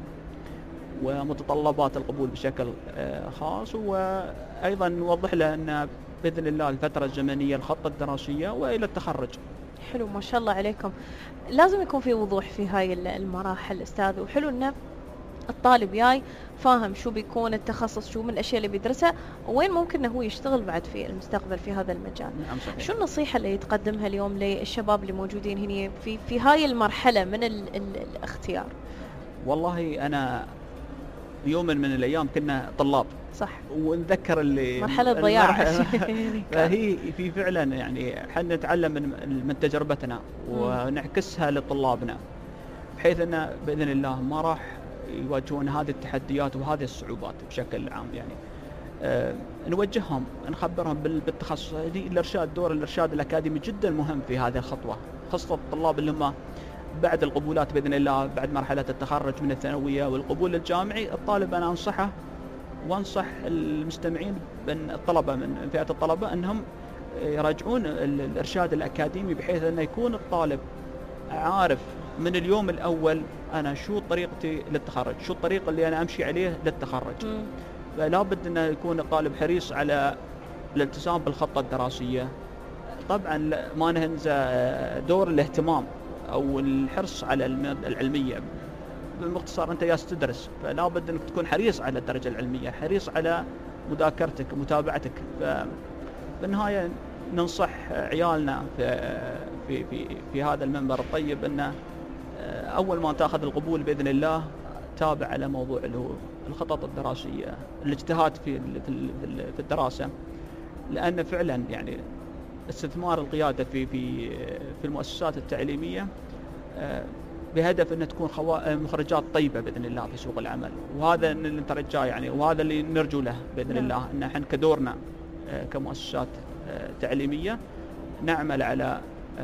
ومتطلبات القبول بشكل خاص، وأيضا نوضح له أن بإذن الله الفترة الزمنية الخطة الدراسية وإلى التخرج. حلو ما شاء الله عليكم. لازم يكون في وضوح في هاي المراحل أستاذ، وحلو أن الطالب جاي فاهم شو بيكون التخصص، شو من الأشياء اللي بيدرسها، وين ممكن أنه هو يشتغل بعد في المستقبل في هذا المجال. نعم صحيح. شو النصيحة اللي تقدمها اليوم للشباب اللي موجودين هنا في هاي المرحلة من الاختيار؟ والله أنا يوم من الأيام كنا طلاب، صح، ونذكر اللي مرحلة ضياع فهي في فعلا يعني حنا نتعلم من تجربتنا ونعكسها لطلابنا، بحيث أن بإذن الله ما راح يواجهون هذه التحديات وهذه الصعوبات بشكل عام. يعني نوجههم، نخبرهم بالتخصص. الإرشاد، دور الإرشاد الأكاديمي جدا مهم في هذه الخطوة، خاصة الطلاب اللي هم بعد القبولات بإذن الله، بعد مرحلة التخرج من الثانوية والقبول الجامعي. الطالب أنا أنصحه وأنصح المستمعين من الطلبة من فئة الطلبة أنهم يراجعون الإرشاد الأكاديمي، بحيث أن يكون الطالب عارف من اليوم الأول أنا شو طريقتي للتخرج، شو الطريق اللي أنا أمشي عليه للتخرج. فلا بد أن يكون الطالب حريص على الالتزام بالخطة الدراسية. طبعا ما ننسى دور الاهتمام أو الحرص على المادة العلمية. بالمختصر أنت جالس تدرس، فلا بد أنك تكون حريص على الدرجة العلمية، حريص على مذاكرتك ومتابعتك. فبالنهاية ننصح عيالنا في هذا المنبر الطيب أن أول ما تأخذ القبول بإذن الله تابع على موضوع الخطط الدراسية، الاجتهاد في الدراسة، لأن فعلا يعني استثمار القيادة في المؤسسات التعليمية بهدف أن تكون مخرجات طيبة بإذن الله في سوق العمل. وهذا اللي نترجاه يعني، وهذا اللي نرجو له بإذن الله، أن احنا كدورنا كمؤسسات تعليمية نعمل على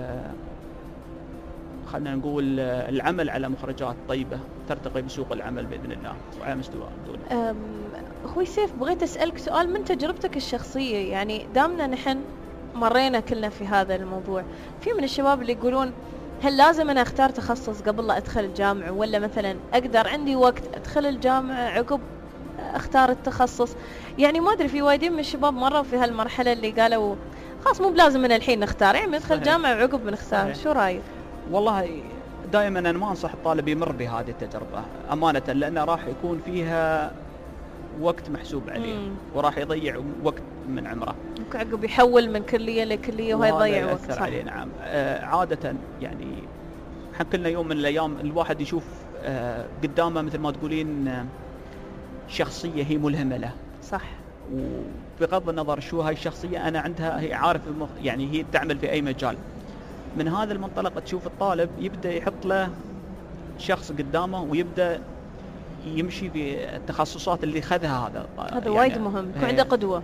خلينا نقول العمل على مخرجات طيبة ترتقي بسوق العمل بإذن الله وعلى مستوى الدولة. أخوي سيف، بغيت أسألك سؤال من تجربتك الشخصية. يعني دامنا نحن مرينا كلنا في هذا الموضوع، في من الشباب اللي يقولون هل لازم أنا أختار تخصص قبل لا أدخل الجامعة، ولا مثلا أقدر عندي وقت أدخل الجامعة عقب أختار التخصص؟ يعني ما أدري، في وايدين من الشباب مروا في هالمرحلة اللي قالوا خلاص مو بلازم من الحين نختار، يعني ندخل الجامعة عقب بنختار. شو رأيك؟ والله دائما أنا ما أنصح الطالب يمر بهذه التجربة أمانة، لأنه راح يكون فيها وقت محسوب عليه وراح يضيع وقت من عمره. عقب يحول من كلية لكلية وهي يضيع وقت. عليه. نعم. عادة يعني احنا كلنا يوم من الأيام الواحد يشوف قدامه مثل ما تقولين شخصية هي ملهمة له. صح. وبغض النظر شو هاي الشخصية، أنا عندها هي عارف يعني هي تعمل في أي مجال. من هذا المنطلق تشوف الطالب يبدأ يحط له شخص قدامه ويبدأ يمشي في التخصصات اللي خذها. هذا يعني وايد مهم، يكون عنده قدوة.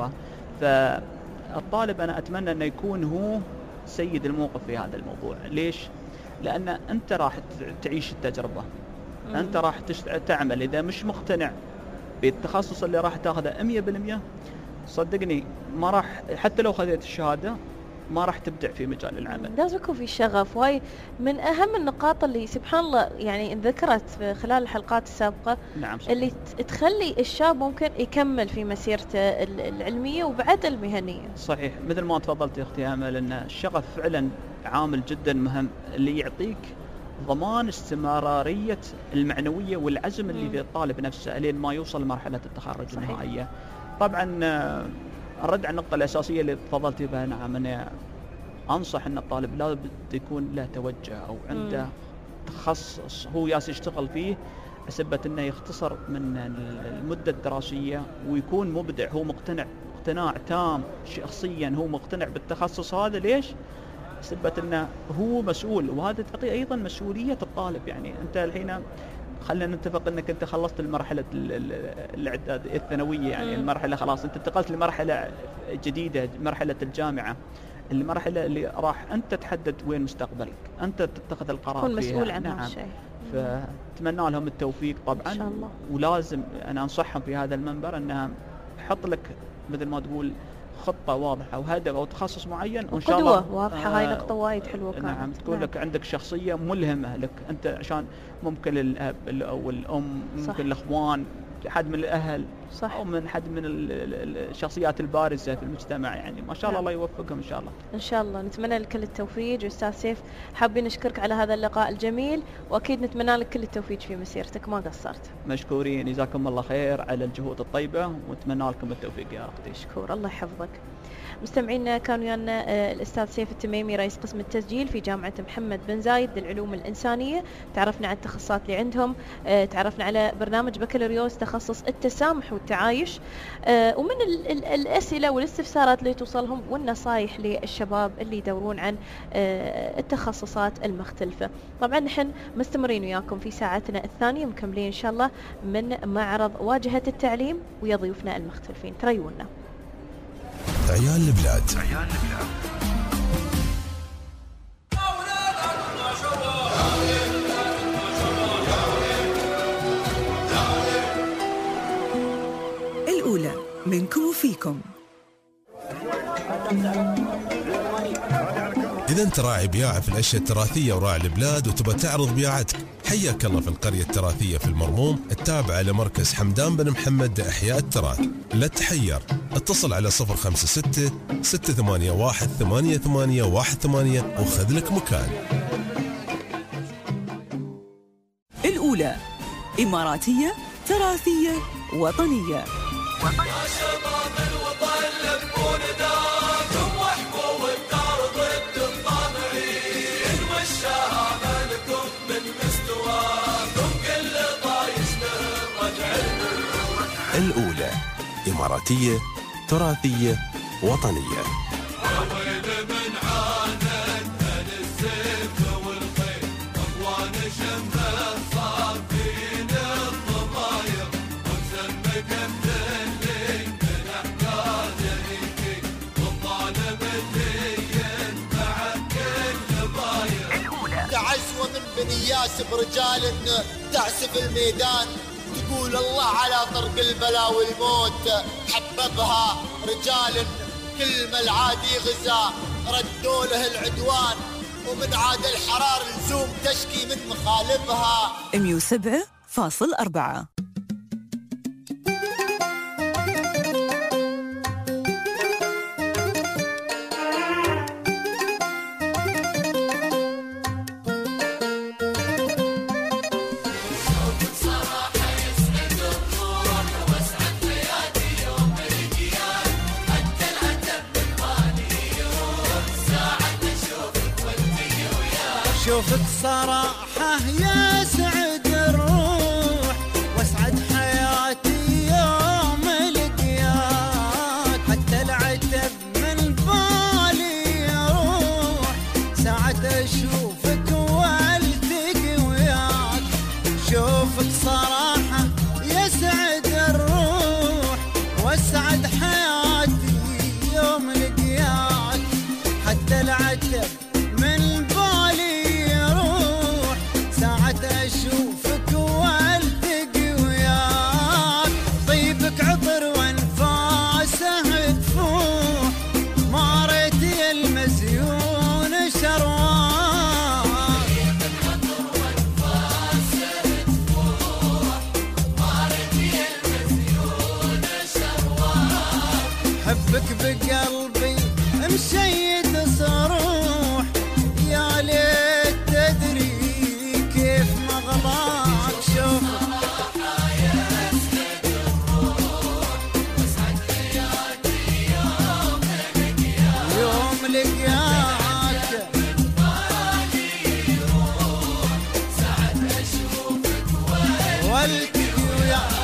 فالطالب أنا أتمنى أنه يكون هو سيد الموقف في هذا الموضوع. ليش؟ لأن أنت راح تعيش التجربة، انت راح تعمل، اذا مش مقتنع بالتخصص اللي راح تاخذه 100%، صدقني ما راح، حتى لو خذيت الشهاده ما راح تبدع في مجال العمل. لازم يكون في شغف، وهي من اهم النقاط اللي سبحان الله يعني ذكرت في خلال الحلقات السابقه. نعم صحيح. اللي تخلي الشاب ممكن يكمل في مسيرته العلميه وبعد المهنيه. صحيح، مثل ما تفضلت يا اختي امل، ان الشغف فعلا عامل جدا مهم اللي يعطيك ضمان استمراريه المعنويه والعزم اللي في الطالب نفسه لين ما يوصل لمرحله التخرج النهائيه. طبعا الرد على النقطة الأساسية اللي تفضلتي بها، نعم أنا أنصح أن الطالب لابد يكون له توجه أو عنده تخصص هو ياس يشتغل فيه، أسبت أنه يختصر من المدة الدراسية ويكون مبدع. هو مقتنع اقتناع تام شخصيا، هو مقتنع بالتخصص هذا. ليش؟ أسبت أنه هو مسؤول، وهذا تعطي أيضا مسؤولية الطالب. يعني أنت الحين خلينا نتفق انك انت خلصت المرحله الاعداد الثانويه، يعني المرحله خلاص انت انتقلت لمرحله جديده، مرحله الجامعه، المرحله اللي راح انت تحدد وين مستقبلك، انت تتخذ القرار تكون مسؤول فيها. عن نعم. هالشيء. فتمنى لهم التوفيق طبعا إن شاء الله. ولازم انا انصحهم في هذا المنبر انها حط لك مثل ما تقول خطة واضحة وهدف أو تخصص معين، وإن شاء الله قدوة واضحة. هاي نقطة وايد حلوة كانت. نعم، تكون لك عندك شخصية ملهمة لك أنت، عشان ممكن الأب أو الأم، ممكن الأخوان، حد من الأهل، صح. أو من حد من الشخصيات البارزة في المجتمع، يعني ما شاء الله. الله يوفقهم إن شاء الله. إن شاء الله، نتمنى لك كل التوفيق. أستاذ سيف، حابين نشكرك على هذا اللقاء الجميل، وأكيد نتمنى لك كل التوفيق في مسيرتك، ما قصرت. مشكورين، جزاكم الله خير على الجهود الطيبة، ونتمنى لكم التوفيق يا أختي. شكور، الله يحفظك. مستمعينا، كان ويانا الأستاذ سيف التميمي رئيس قسم التسجيل في جامعة محمد بن زايد للعلوم الإنسانية. تعرفنا على التخصصات اللي عندهم، تعرفنا على برنامج بكالوريوس تخصص التسامح والتعايش، ومن الأسئلة والاستفسارات اللي توصلهم والنصائح للشباب اللي يدورون عن التخصصات المختلفة. طبعا نحن مستمرين وياكم في ساعتنا الثانية، مكملين إن شاء الله من معرض واجهة التعليم ويا ضيوفنا المختلفين. تريونا عيال البلاد. الأولى منكم وفيكم. إذا أنت راعي بياعة في الأشياء التراثية وراعي البلاد وتبى تعرض بياعتك، حياك الله في القرية التراثية في المرموم التابعة لمركز حمدان بن محمد لإحياء التراث. لا تحير، اتصل على 056 681 8818 وخذ لك مكان. الأولى إماراتية تراثية وطنية. يا شباب الوطن لبوا نداكم واحكوا والدار ضد الطامعين، والشهامة لكم من مستواكم كل طايش له رجع. الأولى إماراتية تراثية وطنية. وين من عانت من السيف والخيل، اخوان شمه صافين الضماير، ومسمى كابتن لي من احكام يهيك، والطالب اللي ينفع كل باير. تعزوة من بني ياسب رجال تعسف الميدان، تقول الله على طرق البلا والموت حببها رجال، كل ما العادي غزا ردوا له العدوان، ومن عاد الحرار لزوم تشكي من مخالفها. 107.4. شوفك صراحة يا سعد الروح، واسعد حياتي يوم لقياك، حتى العتب من بالي يروح ساعة اشوفك والتقي وياك. شوفك صراحة يا سعد الروح، واسعد حياتي يوم لقياك، حتى العتب من بالي يروح ساعة أشوفك بقلبي مشيد صروح، يا ليت تدري كيف مغلاك شوف. يوم لقاك سعد اشوفك والتقي وياك.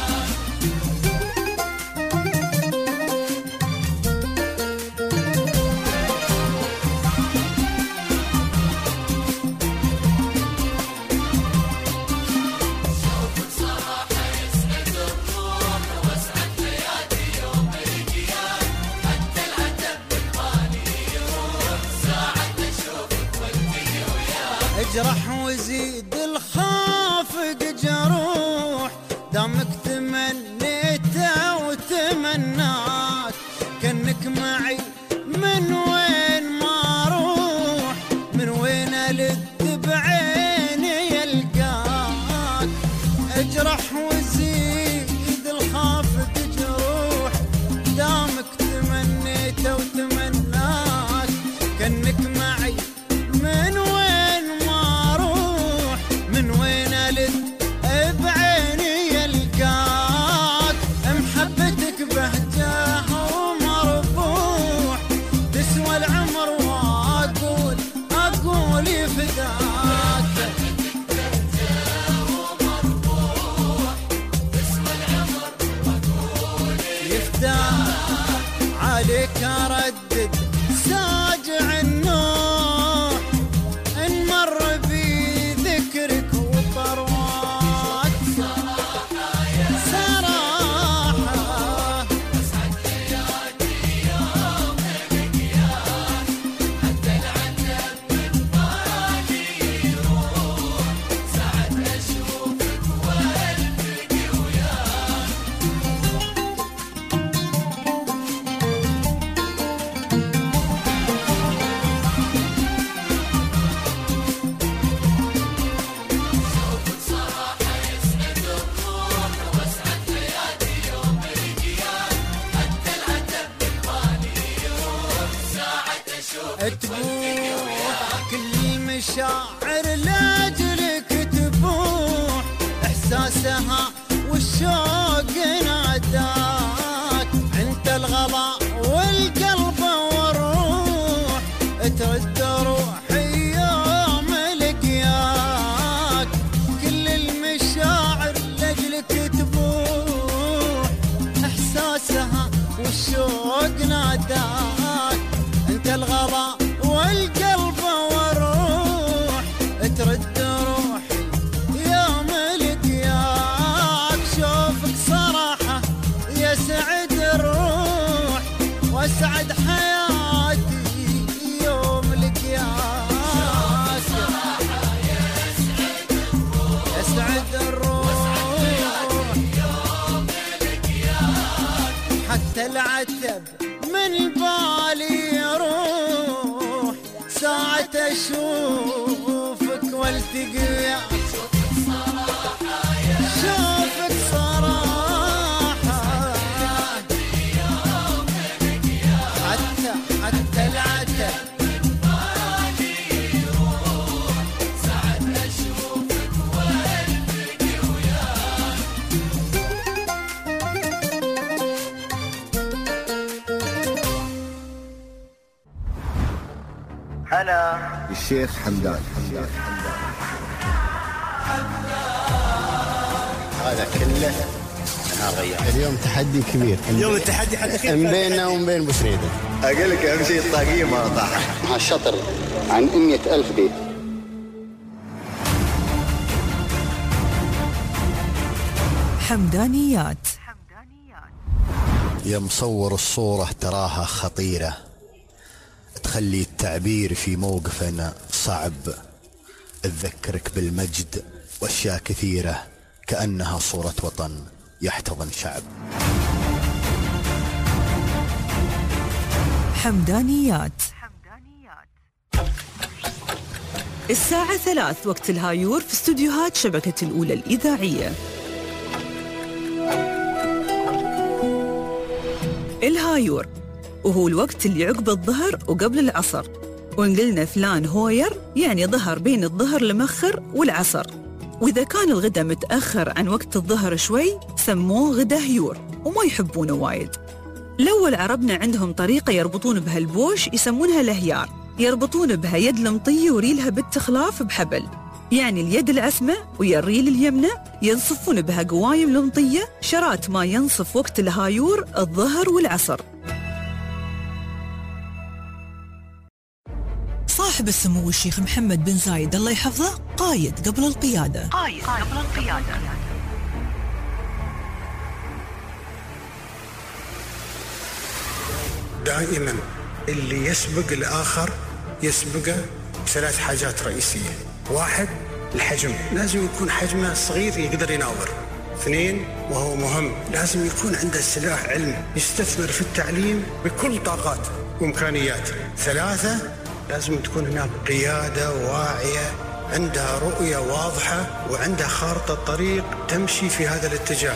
اجرح وزيد الخافق جروح، دامك تمنيته وتمناك، كأنك معي من وين ما اروح، من وين الد بعيني يلقاك. اجرح وزيد الخافق جروح، دامك تمنيته وتمناك، كأنك معي من وين ما اروح، من وين الد بعيني يلقاك. محبتك بهجة ومربوح، تسوى العمر واقول فداك. يفتاح عليك اردد ساجع النوح، ان مر بذكرك وطرواك صراحة. اسعد حياتي يوم لقياك، حتى العتب من بالي يروح، سعد اشوفك والتقي وياك. تبوح كل المشاعر لاجلك تبوح، احساسها والشوق ناداك، انت الغلا والقلب والروح، ترد روحي يوم لقياك. كل المشاعر لاجلك تبوح، احساسها والشوق ناداك، انت الغلا والقلب والروح، ترد روحي يوم لقياك. شوفك صراحة يسعد الروح، واسعد حياتي يوم لقياك. يسعد الروح حتى العتب من بالي يروح، ساعة اشوفك والتقي وياك. شوفك صراحة حتى العتب من بالي يروح، ساعة اشوفك والتقي وياك. أنا الشيخ حمدان. هذا كله أنا غير. اليوم تحدي كبير. اليوم التحدي حدي بيننا وبين بوسريدة. أقول لك أهم شيء الطاقية ما طاحت. مع الشطر عن 100,000 بيت. حمدانيات. يا مصور الصورة تراها خطيرة، تخلي التعبير في موقفنا صعب، تذكرك بالمجد واشياء كثيرة، كأنها صورة وطن يحتضن شعب. حمدانيات. الساعة 3 وقت الهايور في استوديوهات شبكة الأولى الإذاعية. الهايور وهو الوقت اللي عقب الظهر وقبل العصر. وإن قلنا فلان هوير يعني ظهر بين الظهر المؤخر والعصر. وإذا كان الغداء متأخر عن وقت الظهر شوي سموه غدا هيور وما يحبونه وايد. الأول عربنا عندهم طريقة يربطون بها البوش يسمونها الهيار، يربطون بها يد المطية وريلها بالتخلاف بحبل، يعني اليد العسمة ويا الريل اليمنى ينصفون بها قوايم المطية شرات ما ينصف وقت الهايور الظهر والعصر. صاحب السمو الشيخ محمد بن زايد الله يحفظه قايد قبل القيادة. دائما اللي يسبق الآخر يسبقه بثلاث حاجات رئيسية. 1 الحجم، لازم يكون حجمه صغير يقدر يناظر. 2 وهو مهم، لازم يكون عنده سلاح علمي يستثمر في التعليم بكل طاقاته وإمكانياته. 3 لازم تكون هناك قيادة واعية عندها رؤية واضحة وعندها خارطة طريق تمشي في هذا الاتجاه.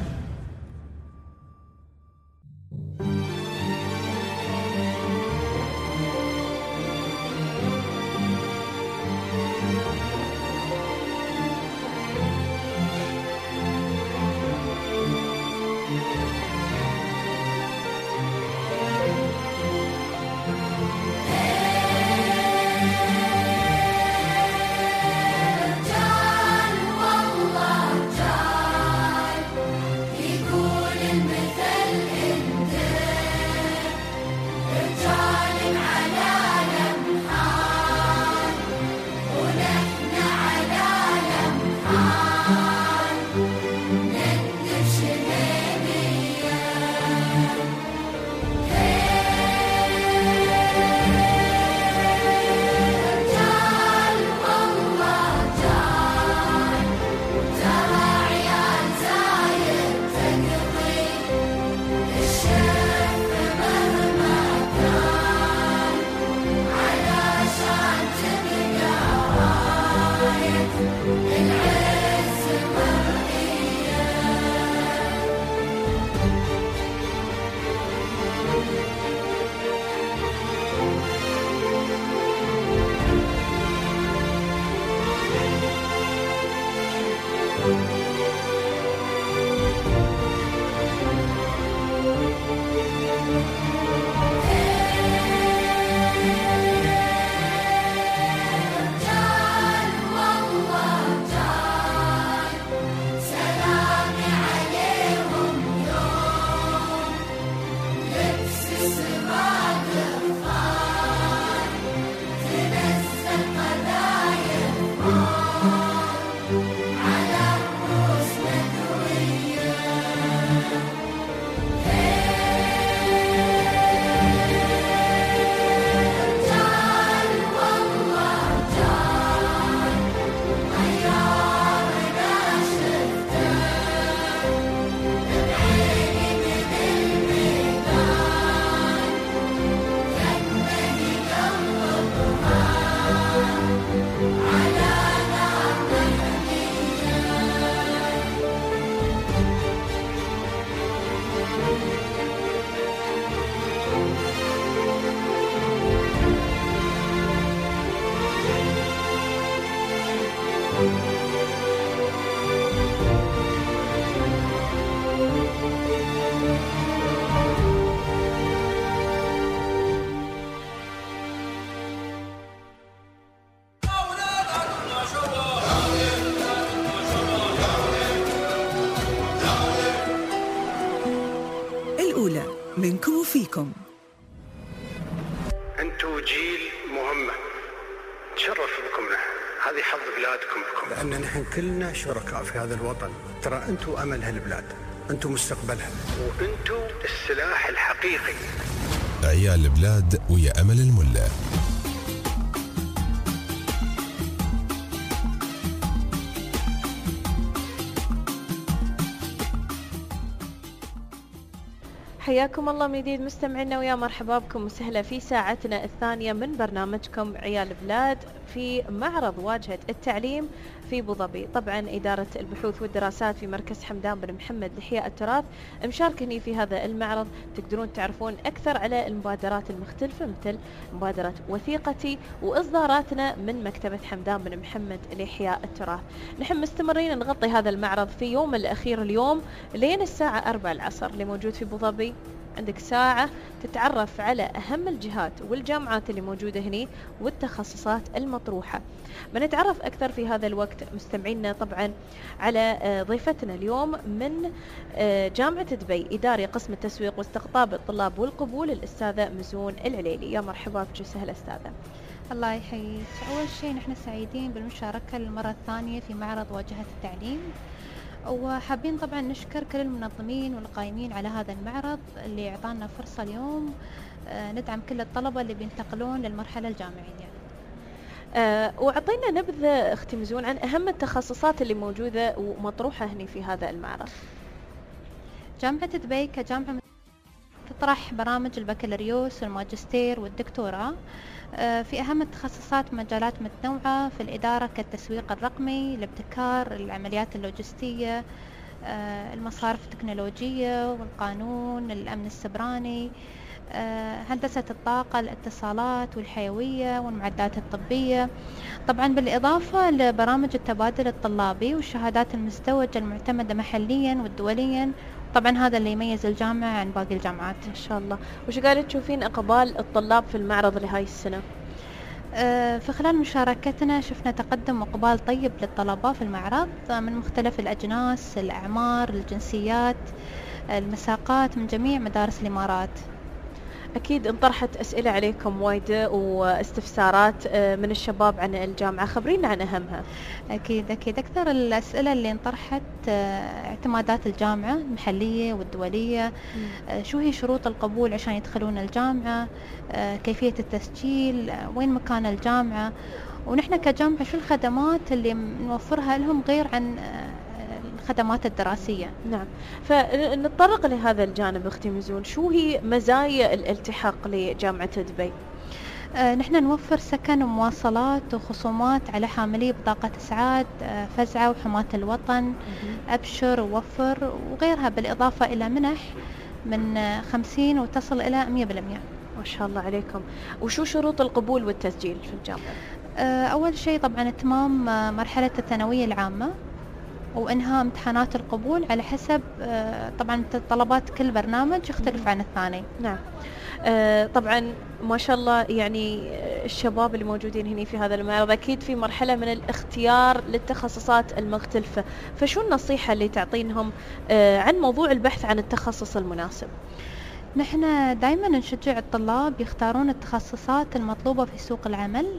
منكم وفيكم. أنتوا جيل مهمة تشرف بكم نحن، هذه حظ بلادكم بكم، لأن نحن كلنا شركاء في هذا الوطن. ترى أنتوا أمل هالبلاد، أنتوا مستقبلها، وأنتوا السلاح الحقيقي. عيال البلاد ويا أمل الملا. حياكم الله من جديد مستمعينا، ويا مرحبا بكم وسهلا في ساعتنا الثانية من برنامجكم عيال بلاد في معرض واجهة التعليم في أبو ظبي. طبعا إدارة البحوث والدراسات في مركز حمدان بن محمد لإحياء التراث مشاركني في هذا المعرض. تقدرون تعرفون أكثر على المبادرات المختلفة مثل مبادرة وثيقتي وإصداراتنا من مكتبة حمدان بن محمد لإحياء التراث. نحن مستمرين نغطي هذا المعرض في يوم الأخير اليوم لين الساعة 4 العصر. اللي موجود في أبو ظبي عندك ساعة تتعرف على أهم الجهات والجامعات اللي موجودة هنا والتخصصات المطروحة. بنتعرف أكثر في هذا الوقت مستمعينا طبعا على ضيفتنا اليوم من جامعة دبي، إداري قسم التسويق واستقطاب الطلاب والقبول، الأستاذة مزون العليلي. يا مرحبا بك وسهلا أستاذة. الله يحييك. أول شيء نحن سعيدين بالمشاركة للمرة الثانية في معرض واجهة التعليم، وحابين طبعا نشكر كل المنظمين والقائمين على هذا المعرض اللي اعطانا فرصة اليوم ندعم كل الطلبة اللي بينتقلون للمرحلة الجامعية. وعطينا نبذة اختي مزون عن أهم التخصصات اللي موجودة ومطروحة هنا في هذا المعرض. جامعة دبي كجامعة تطرح برامج البكالوريوس والماجستير والدكتوراه في أهم التخصصات مجالات متنوعة في الإدارة كالتسويق الرقمي، الابتكار، العمليات اللوجستية، المصارف التكنولوجية والقانون، الأمن السبراني، هندسة الطاقة، الاتصالات والحيوية والمعدات الطبية. طبعا بالإضافة لبرامج التبادل الطلابي والشهادات المزدوجة المعتمدة محليا ودوليا. طبعا هذا اللي يميز الجامعة عن باقي الجامعات. إن شاء الله. وش قاعدة تشوفين إقبال الطلاب في المعرض لهاي السنة؟ في خلال مشاركتنا شفنا تقدم وإقبال طيب للطلبة في المعرض من مختلف الأجناس، الأعمار، الجنسيات، المساقات، من جميع مدارس الإمارات. أكيد انطرحت أسئلة عليكم وايدة واستفسارات من الشباب عن الجامعة، خبرينا عن أهمها. أكيد أكثر الأسئلة اللي انطرحت اعتمادات الجامعة المحلية والدولية، شو هي شروط القبول عشان يدخلون الجامعة، كيفية التسجيل، وين مكان الجامعة، ونحن كجامعة شو الخدمات اللي نوفرها لهم غير عن الخدمات الدراسية. نعم، فنتطرق لهذا الجانب اختي مزون. شو هي مزايا الالتحاق لجامعة دبي؟ نحن نوفر سكن ومواصلات وخصومات على حاملي بطاقة إسعاد، فزعة وحماة الوطن، أبشر ووفر وغيرها، بالإضافة إلى منح من 50 وتصل إلى 100%. ما شاء الله عليكم. وشو شروط القبول والتسجيل في الجامعة؟ أول شيء طبعا إتمام مرحلة الثانوية العامة وإنهاء امتحانات القبول على حسب طبعا طلبات كل برنامج يختلف عن الثاني. نعم. طبعا ما شاء الله يعني الشباب اللي موجودين هنا في هذا المعرض أكيد في مرحلة من الاختيار للتخصصات المختلفة، فشو النصيحة اللي تعطينهم عن موضوع البحث عن التخصص المناسب؟ نحن دائما نشجع الطلاب يختارون التخصصات المطلوبة في سوق العمل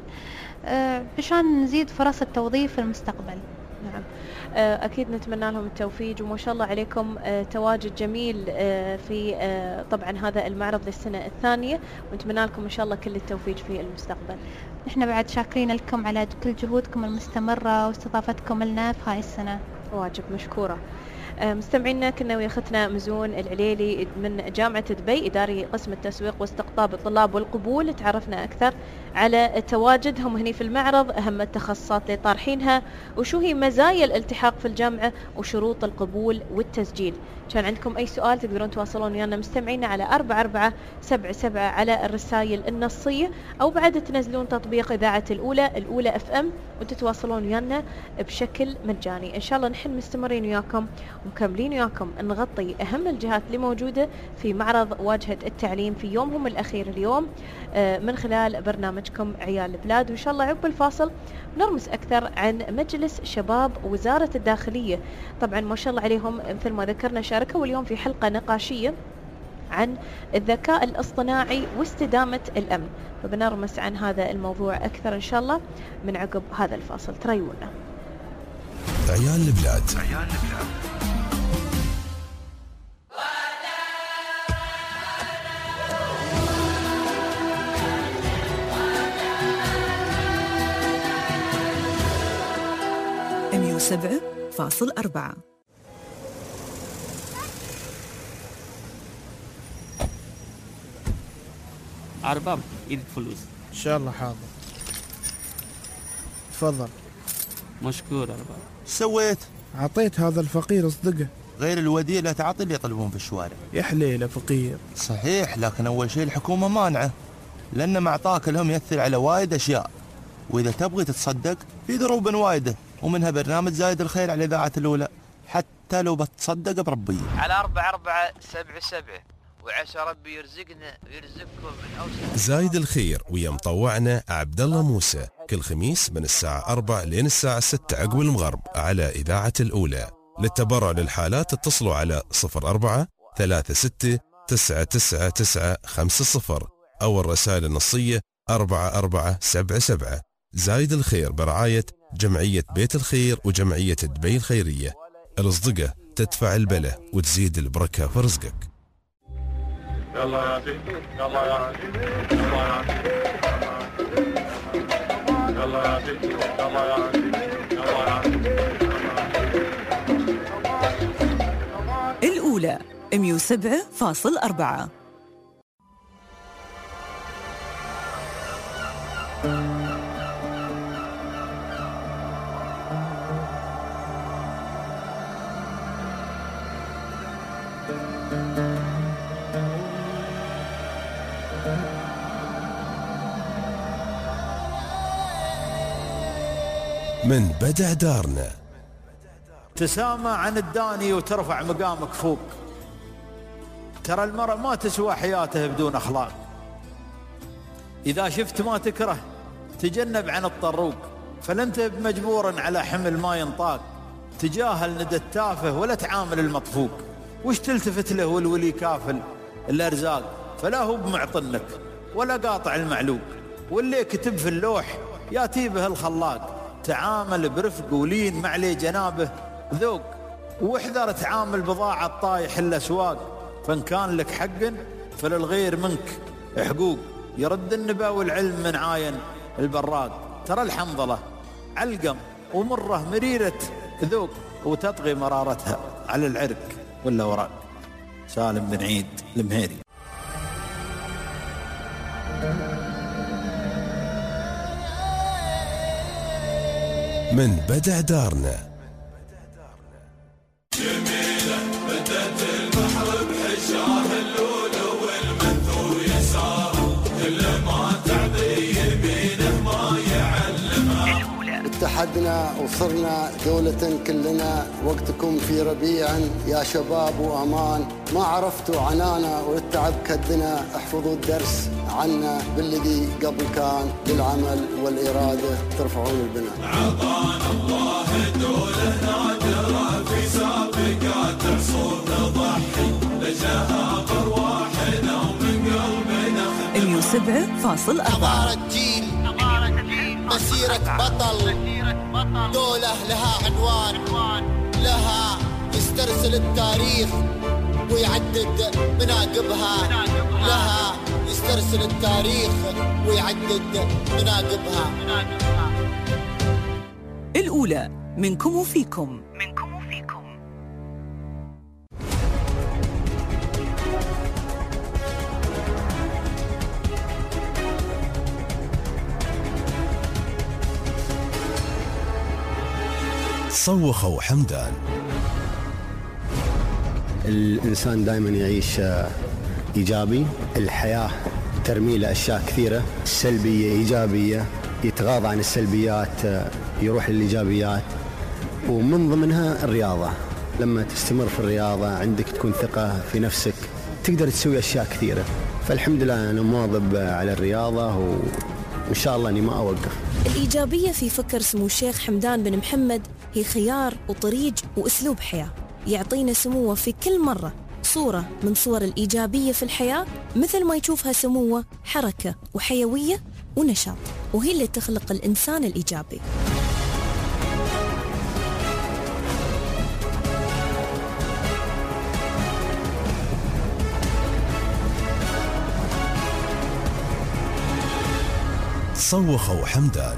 عشان نزيد فرص التوظيف في المستقبل. نعم، أكيد نتمنى لهم التوفيق، وما شاء الله عليكم تواجد جميل في طبعا هذا المعرض للسنة الثانية، ونتمنى لكم إن شاء الله كل التوفيق في المستقبل. نحن بعد شاكرين لكم على كل جهودكم المستمرة واستضافتكم لنا في هاي السنة. واجب، مشكورة. مستمعينا كنا ويا اختنا مزون العليلي من جامعة دبي، إداري قسم التسويق واستقطاب الطلاب والقبول. تعرفنا أكثر على تواجدهم هنا في المعرض، أهم التخصصات اللي طارحينها، وشو هي مزايا الالتحاق في الجامعة وشروط القبول والتسجيل. كان عندكم أي سؤال تقدرون تواصلون ويانا مستمعينا على 4477 على الرسائل النصية، أو بعد تنزلون تطبيق إذاعة الأولى FM وتتواصلون ويانا بشكل مجاني. إن شاء الله نحن مستمرين وياكم ومكملين وياكم نغطي أهم الجهات اللي موجودة في معرض واجهة التعليم في يومهم الأخير اليوم من خلال برنامجكم عيال البلاد. وإن شاء الله عقب الفاصل نرمز أكثر عن مجلس شباب وزارة الداخلية. طبعا ما شاء الله عليهم مثل ما ذكرنا شاركوا اليوم في حلقة نقاشية عن الذكاء الاصطناعي واستدامة الأمن، فبنرمس عن هذا الموضوع أكثر إن شاء الله من عقب هذا الفاصل. تريونا عيال البلاد. سبعة فاصل 4. على باب ايدك فلوس ان شاء الله. حاضر، تفضل. مشكور أربعة. سويت؟ عطيت هذا الفقير اصدقه. غير الوديع لا تعطي اللي يطلبون في الشوارع. يا حليله فقير. صحيح، لكن أول شيء الحكومة مانعة، لأن مع عطاك لهم يأثر على وايد أشياء، وإذا تبغي تتصدق في دروب وايدة، ومنها برنامج زايد الخير على إذاعة الأولى، حتى لو بتصدق بربي. على 4477 وعسى ربي يرزقنا ويرزقكم من أوسع. زايد الخير ويا مطوعنا عبد الله موسى كل خميس من الساعة 4 لين الساعة 6 عقب المغرب على إذاعة الأولى. للتبرع للحالات اتصلوا على 04 36 99950 أو الرسائل النصية 4477. زايد الخير برعاية جمعية بيت الخير وجمعية دبي الخيرية. الأصدقة تدفع البلة وتزيد البركة في رزقك. يلا يا عزيز، يلا يا عزيز، يلا يا عزيز، يلا يا عزيز، يلا يا عزيز، يلا يا عزيز. الأولى 107.4. من بدع دارنا. تسامى عن الداني وترفع مقامك فوق. ترى المرء ما تسوى حياته بدون أخلاق. إذا شفت ما تكره تجنب عن الطروق، فلنت مجبورا على حمل ما ينطاق. تجاهل ندى التافه ولا تعامل المطفوق. وش تلتفت له والولي كافل الأرزاق، فلا هو بمعطنك ولا قاطع المعلوق. واللي كتب في اللوح ياتي به الخلاق. تعامل برفق ولين مع لي جنابه ذوق، واحذر تعامل بضاعة طايح الأسواق. فإن كان لك حق فللغير منك حقوق. يرد النبا والعلم من عاين البراق. ترى الحنظلة علقم ومره مريرة ذوق، وتطغي مرارتها على العرق والأوراق. سالم بن عيد المهيري. من بدع دارنا. جميلة بدت البحر بحشاه اللولو والمنثور يساره، كل ما تعطي يمينه ما يعلمها. اتحدنا وصرنا دولة كلنا، وقتكم في ربيع يا شباب وأمان. ما عرفتوا عنانا والتعب كدنا، احفظوا الدرس عنا بالذي قبل كان. بالعمل والإرادة ترفعون البناء. عطانا الله دولة نادرة في سابقات حصول نضحي لجلها أرواحنا ومن قلبنا. 107.4. جيل مسيرة بطل، دولة لها عنوان، لها يسترسل التاريخ ويعدد مناقبها. لها يسترسل التاريخ ويعدد مناقبها. الأولى منكم وفيكم. صوخوا حمدان. الإنسان دائما يعيش إيجابي. الحياة ترمي له أشياء كثيرة، سلبية إيجابية، يتغاضى عن السلبيات يروح للإيجابيات، ومن ضمنها الرياضة. لما تستمر في الرياضة عندك تكون ثقة في نفسك، تقدر تسوي أشياء كثيرة. فالحمد لله أنا مواظب على الرياضة، وإن شاء الله أني ما أوقف. الإيجابية في فكر سمو الشيخ حمدان بن محمد هي خيار وطريق وأسلوب حياة. يعطينا سموه في كل مرة صورة من صور الإيجابية في الحياة، مثل ما يشوفها سموه حركة وحيوية ونشاط، وهي اللي تخلق الإنسان الإيجابي. صوخوا حمدان.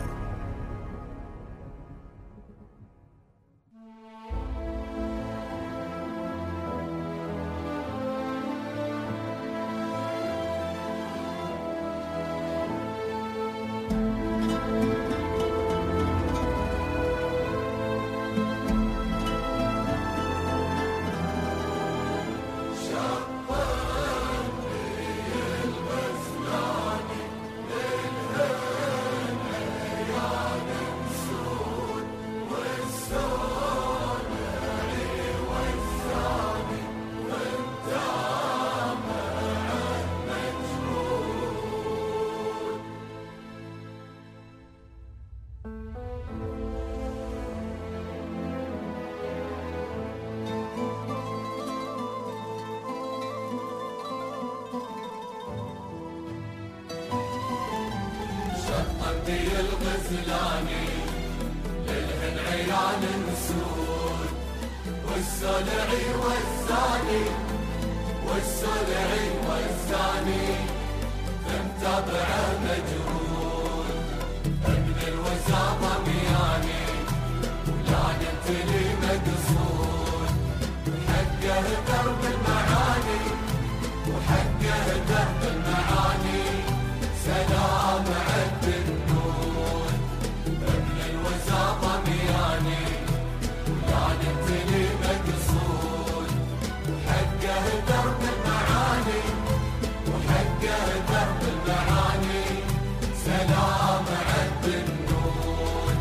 شطني الغزلاني للهن عيال نسود والسلعي والزاني والسلعي والزاني متابعه مجهول ابن الوزاره مياني ولا نبتلي مقصود حقه درب المعاني وحقه درب المعاني سلام عد النور ابن الوزاره مياني ولا نبتلي مقصود حقه درب المعاني وحقه درب المعاني سلام عد النور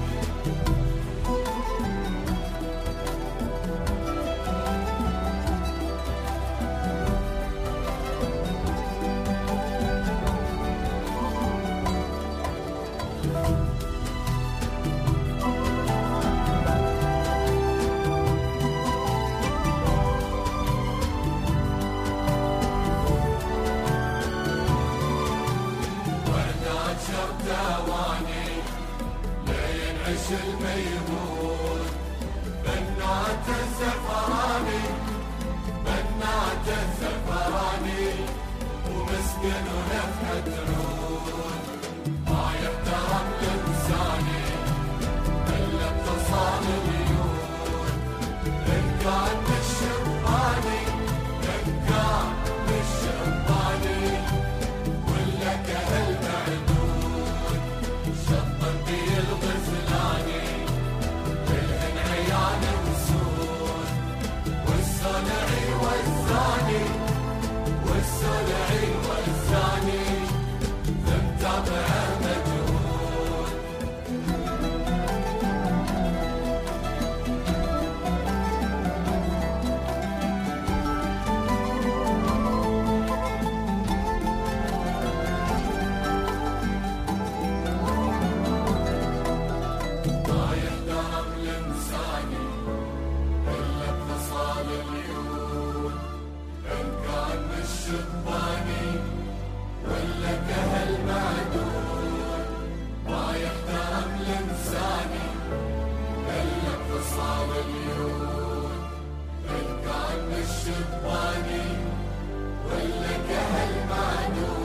وردات شرط اواني لينعش الميمون بنات الزفراني بنات الزفراني ومسكن ونفحة رود ما يحترم الانساني الا اتصال اليون ان كان بالشباني ان كان بالشباني ولا كهل معدود شطني الغزلاني للهن عيال نسود والسلعي والزاني والسلعي والزاني متابعه مجهول ما يحترم الانساني الا بخصال اليون ان كان بالشباني ولا كهل معدود ما يحترم الانساني الا بخصال اليون ان كان بالشباني ولا كهل معدود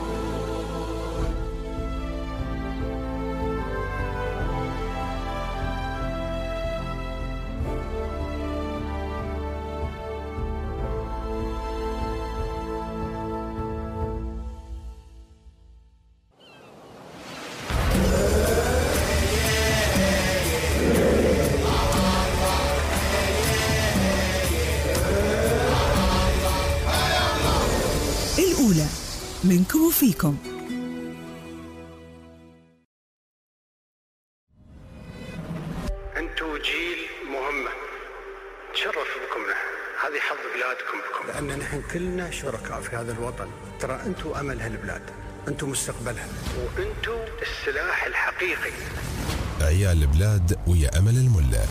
الأولى منكم وفيكم. انتوا جيل مهمه تشرف بكم نحن، هذه حظ بلادكم بكم، لان نحن كلنا شركاء في هذا الوطن. ترى انتوا امل هالبلاد، انتوا مستقبلها، وانتوا السلاح الحقيقي. عيال البلاد ويا أمل الملا.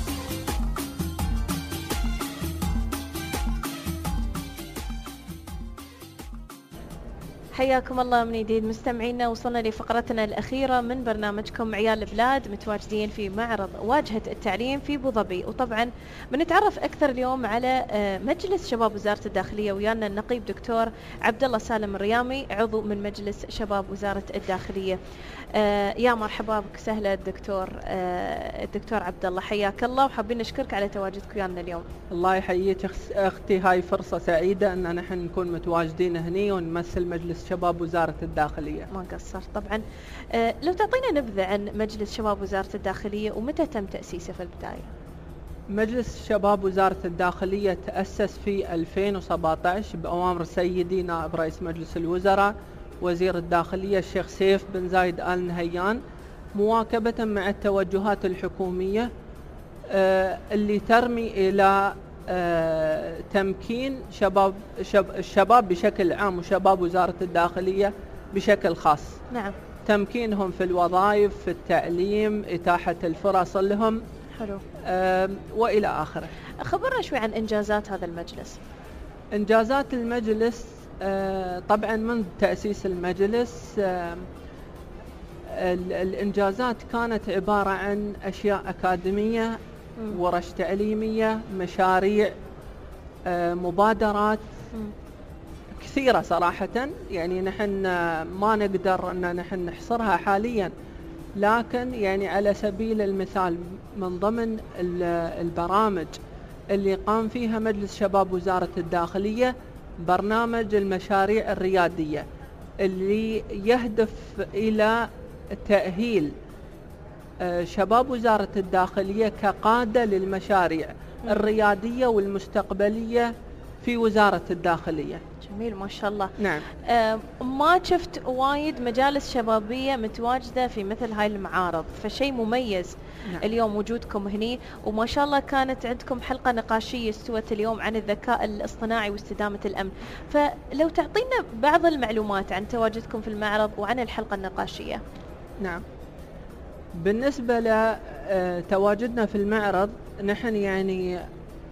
حياكم الله من جديد مستمعينا، وصلنا لفقرتنا الأخيرة من برنامجكم عيال البلاد، متواجدين في معرض واجهة التعليم في أبو ظبي. وطبعا بنتعرف أكثر اليوم على مجلس شباب وزارة الداخلية، ويانا النقيب دكتور عبد الله سالم الريامي، عضو من مجلس شباب وزارة الداخلية. يا مرحبا بك، سهلا الدكتور عبد الله، حياك الله، وحابين نشكرك على تواجدك ويانا اليوم. الله يحييك اختي، هاي فرصة سعيدة ان نحن نكون متواجدين هني ونمثل مجلس شباب وزارة الداخلية. ما قصرت طبعا. لو تعطينا نبذة عن مجلس شباب وزارة الداخلية ومتى تم تأسيسه في البداية؟ مجلس شباب وزارة الداخلية تأسس في 2017 بأوامر سيدي نائب رئيس مجلس الوزراء وزير الداخلية الشيخ سيف بن زايد آل نهيان، مواكبة مع التوجهات الحكومية اللي ترمي إلى تمكين الشباب بشكل عام وشباب وزارة الداخلية بشكل خاص. نعم. تمكينهم في الوظائف، في التعليم، إتاحة الفرص لهم. حلو. وإلى آخره. خبرنا شوي عن إنجازات هذا المجلس. إنجازات المجلس طبعا منذ تأسيس المجلس الإنجازات كانت عبارة عن أشياء أكاديمية، ورش تعليمية، مشاريع، مبادرات كثيرة صراحة. يعني نحن ما نقدر أن نحن نحصرها حاليا، لكن يعني على سبيل المثال من ضمن البرامج اللي قام فيها مجلس شباب وزارة الداخلية برنامج المشاريع الريادية، اللي يهدف إلى تأهيل شباب وزارة الداخلية كقادة للمشاريع الريادية والمستقبلية في وزارة الداخلية. جميل ما شاء الله. نعم. ما شفت وايد مجالس شبابية متواجدة في مثل هاي المعارض، فشيء مميز. نعم. اليوم وجودكم هني، وما شاء الله كانت عندكم حلقة نقاشية استوت اليوم عن الذكاء الاصطناعي واستدامة الأمن، فلو تعطينا بعض المعلومات عن تواجدكم في المعرض وعن الحلقة النقاشية. نعم. بالنسبة لتواجدنا في المعرض، نحن يعني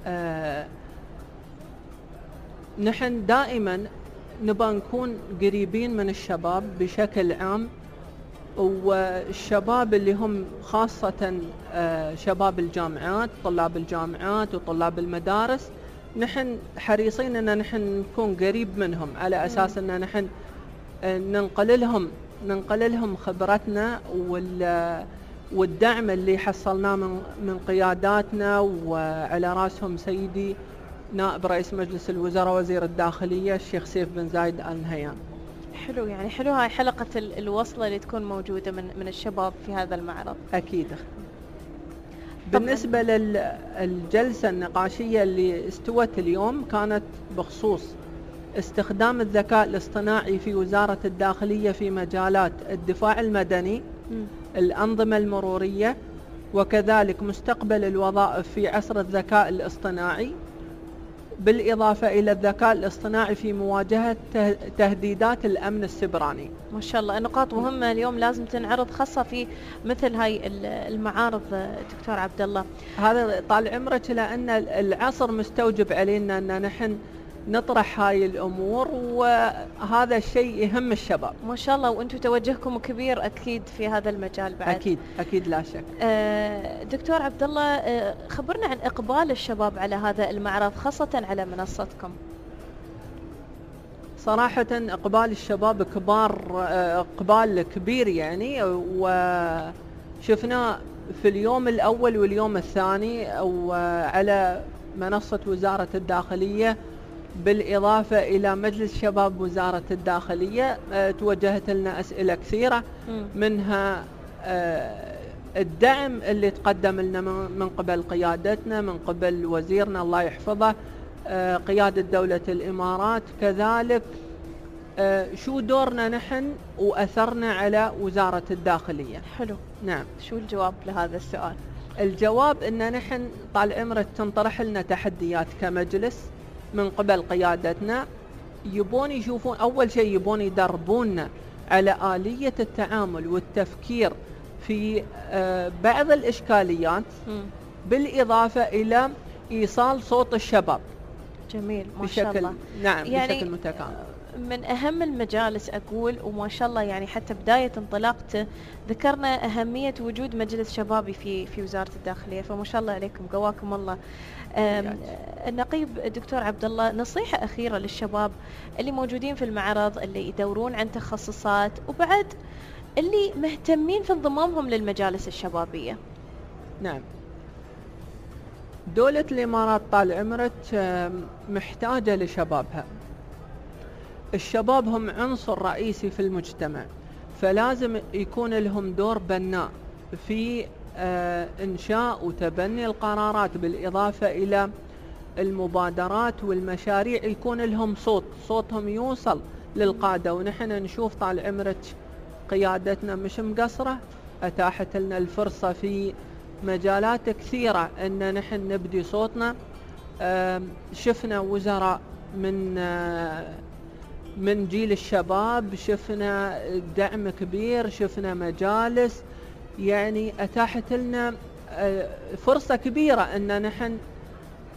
نحن دائما نبغى نكون قريبين من الشباب بشكل عام، والشباب اللي هم خاصة شباب الجامعات، طلاب الجامعات وطلاب المدارس، نحن حريصين ان نحن نكون قريب منهم على اساس ان نحن ننقل لهم خبرتنا والدعم اللي حصلناه من قياداتنا، وعلى راسهم سيدي نائب رئيس مجلس الوزراء وزير الداخلية الشيخ سيف بن زايد آل نهيان. حلو، يعني حلو هاي حلقة الوصلة اللي تكون موجودة من الشباب في هذا المعرض. أكيد. بالنسبة للجلسة النقاشية اللي استوت اليوم، كانت بخصوص استخدام الذكاء الاصطناعي في وزارة الداخلية في مجالات الدفاع المدني، الأنظمة المرورية، وكذلك مستقبل الوظائف في عصر الذكاء الاصطناعي، بالإضافة إلى الذكاء الاصطناعي في مواجهة تهديدات الأمن السبراني. ما شاء الله، نقاط مهمة اليوم لازم تنعرض خاصة في مثل هاي المعارض دكتور عبد الله. هذا طال عمرك، لأن العصر مستوجب علينا أن نحن نطرح هاي الأمور، وهذا الشيء يهم الشباب. ما شاء الله، وأنتم توجهكم كبير أكيد في هذا المجال بعد. أكيد لا شك. دكتور عبد الله، خبرنا عن إقبال الشباب على هذا المعرض خاصة على منصتكم. صراحة إقبال الشباب إقبال كبير يعني، وشفناه في اليوم الأول واليوم الثاني وعلى منصة وزارة الداخلية، بالإضافة إلى مجلس شباب وزارة الداخلية. توجهت لنا أسئلة كثيرة، منها الدعم اللي تقدم لنا من قبل قيادتنا، من قبل وزيرنا الله يحفظه، قيادة دولة الإمارات، كذلك شو دورنا نحن وأثرنا على وزارة الداخلية. حلو. نعم. شو الجواب لهذا السؤال؟ الجواب أن نحن طال عمرك تنطرح لنا تحديات كمجلس من قبل قيادتنا، يبون يشوفون أول شيء، يبون يدربوننا على آلية التعامل والتفكير في بعض الإشكاليات، بالإضافة إلى إيصال صوت الشباب. جميل ما شاء الله. نعم، يعني بشكل متكامل. من أهم المجالس أقول، وما شاء الله يعني حتى بداية انطلاقته ذكرنا أهمية وجود مجلس شبابي في وزارة الداخلية، فما شاء الله عليكم، قواكم الله. النقيب دكتور عبد الله، نصيحة أخيرة للشباب اللي موجودين في المعرض، اللي يدورون عن تخصصات، وبعد اللي مهتمين في انضمامهم للمجالس الشبابية. نعم. دولة الإمارات طال عمرك محتاجة لشبابها. الشباب هم عنصر رئيسي في المجتمع، فلازم يكون لهم دور بناء في إنشاء وتبني القرارات، بالإضافة إلى المبادرات والمشاريع، يكون لهم صوتهم يوصل للقادة. ونحن نشوف طال عمرك قيادتنا مش مقصرة، أتاحت لنا الفرصة في مجالات كثيرة أن نحن نبدي صوتنا. شفنا وزراء من جيل الشباب، شفنا دعم كبير، شفنا مجالس، يعني أتاحت لنا فرصة كبيرة أن نحن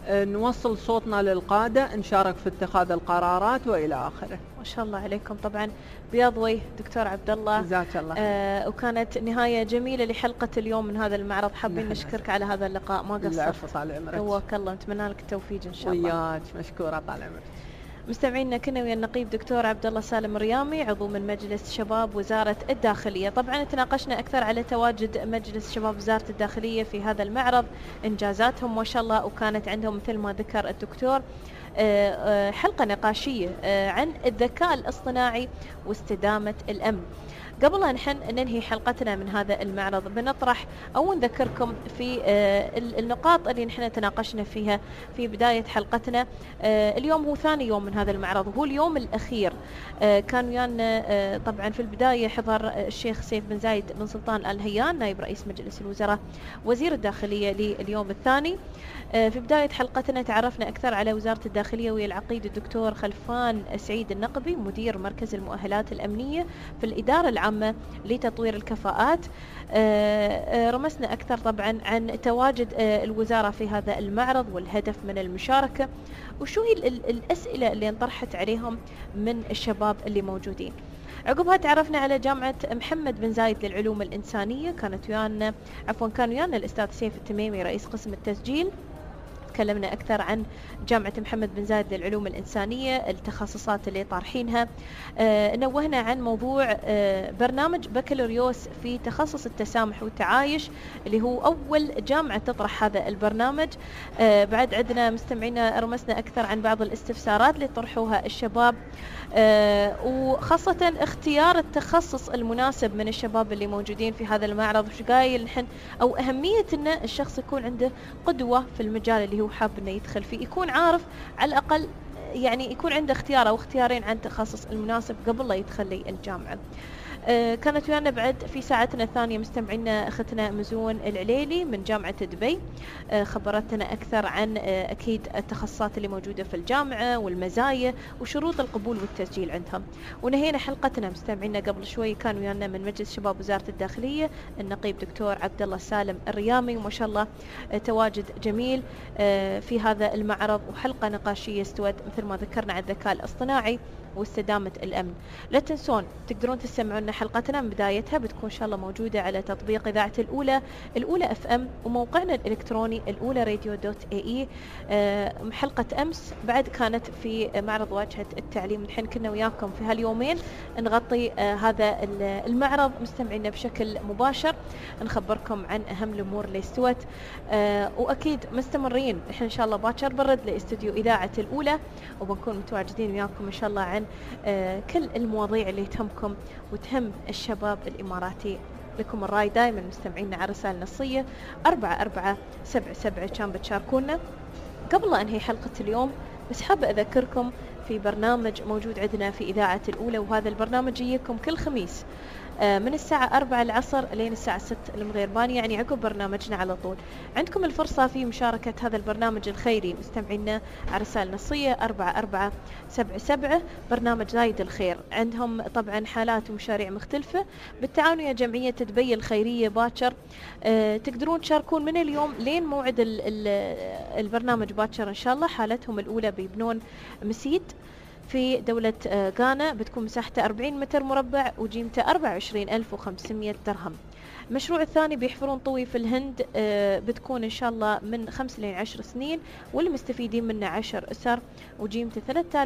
نوصل صوتنا للقادة، نشارك في اتخاذ القرارات وإلى آخره. ما شاء الله عليكم. طبعا بياض وجه دكتور عبد الله، جزاك الله. وكانت نهاية جميلة لحلقة اليوم من هذا المعرض. حابين نشكرك على هذا اللقاء، ما قصرت. العفو، طال عمرك. قواك الله، نتمنى لك التوفيق إن شاء الله. وياك، مشكورة طال عمرك. مستمعينا كنا ويا النقيب دكتور عبد الله سالم الريامي، عضو من مجلس شباب وزارة الداخلية. طبعا تناقشنا أكثر على تواجد مجلس شباب وزارة الداخلية في هذا المعرض، إنجازاتهم ما شاء الله، وكانت عندهم مثل ما ذكر الدكتور حلقة نقاشية عن الذكاء الاصطناعي واستدامة الأمن. قبل أن ننهي حلقتنا من هذا المعرض بنطرح أو نذكركم في النقاط اللي نحن تناقشنا فيها في بداية حلقتنا. اليوم هو ثاني يوم من هذا المعرض، وهو اليوم الأخير. كان ويانا طبعا في البداية حضر الشيخ سيف بن زايد بن سلطان آل نهيان نائب رئيس مجلس الوزراء وزير الداخلية لليوم الثاني. في بداية حلقتنا تعرفنا أكثر على وزارة الداخلية ويا العقيد الدكتور خلفان سعيد النقبي مدير مركز المؤهلات الأمنية في الإدارة العامة لتطوير الكفاءات. رمسنا أكثر طبعا عن تواجد الوزارة في هذا المعرض والهدف من المشاركة، وشو هي الأسئلة اللي انطرحت عليهم من الشباب اللي موجودين. عقبها تعرفنا على جامعة محمد بن زايد للعلوم الإنسانية، كان ويانا الأستاذ سيف التميمي رئيس قسم التسجيل. تكلمنا أكثر عن جامعة محمد بن زايد للعلوم الإنسانية، التخصصات اللي طارحينها. نوهنا عن موضوع برنامج بكالوريوس في تخصص التسامح والتعايش اللي هو أول جامعة تطرح هذا البرنامج. بعد عندنا مستمعينا رمسنا أكثر عن بعض الاستفسارات اللي طرحوها الشباب، وخاصة اختيار التخصص المناسب من الشباب اللي موجودين في هذا المعرض، وش قايل نحن أو أهمية أن الشخص يكون عنده قدوة في المجال اللي هو حاب أنه يدخل فيه، يكون عارف على الأقل يعني يكون عنده اختيار أو اختيارين عن التخصص المناسب قبل لا يدخل لي الجامعة. كانت ويانا بعد في ساعتنا الثانية مستمعينا أختنا مزون العليلي من جامعة دبي، خبرتنا أكثر عن أكيد التخصصات اللي موجودة في الجامعة والمزايا وشروط القبول والتسجيل عندهم. ونهينا حلقتنا مستمعينا قبل شوي كان ويانا من مجلس شباب وزارة الداخلية النقيب دكتور عبد الله سالم الريامي، وما شاء الله تواجد جميل في هذا المعرض، وحلقة نقاشية استوت مثل ما ذكرنا عن الذكاء الاصطناعي واستدامة الأمن. لا تنسون تقدرون تسمعون حلقتنا من بدايتها، بتكون إن شاء الله موجودة على تطبيق إذاعة الأولى FM وموقعنا الإلكتروني الأولى-radio.ae. حلقة أمس بعد كانت في معرض واجهة التعليم. نحن كنا وياكم في هاليومين نغطي هذا المعرض مستمعينا بشكل مباشر، نخبركم عن أهم الأمور اللي استوت، وأكيد مستمرين نحن إن شاء الله باكر برد لاستوديو إذاعة الأولى، وبنكون متواجدين وياكم إن شاء الله عن كل المواضيع اللي تهمكم وتهم الشباب الإماراتي. لكم الراي دائما مستمعينا على رسائل نصية 4477 كان بتشاركونا. قبل أنهي حلقة اليوم بس حابة أذكركم في برنامج موجود عندنا في إذاعة الأولى، وهذا البرنامج يجيكم كل خميس من الساعة 4 العصر لين الساعة 6 المغرباني، يعني عقب برنامجنا على طول. عندكم الفرصة في مشاركة هذا البرنامج الخيري مستمعينا على رسائل نصية 4477 برنامج زايد الخير. عندهم طبعا حالات ومشاريع مختلفة بالتعاون ويا جمعية دبي الخيرية باكر. تقدرون تشاركون من اليوم لين موعد البرنامج باكر إن شاء الله. حالتهم الأولى بيبنون مسيد في دولة غانا، بتكون مساحته 40 متر مربع وجيمته 24,500 درهم. المشروع الثاني بيحفرون طوي في الهند، بتكون إن شاء الله من 5 ل 10 سنين، والمستفيدين منه 10 أسر وجيمته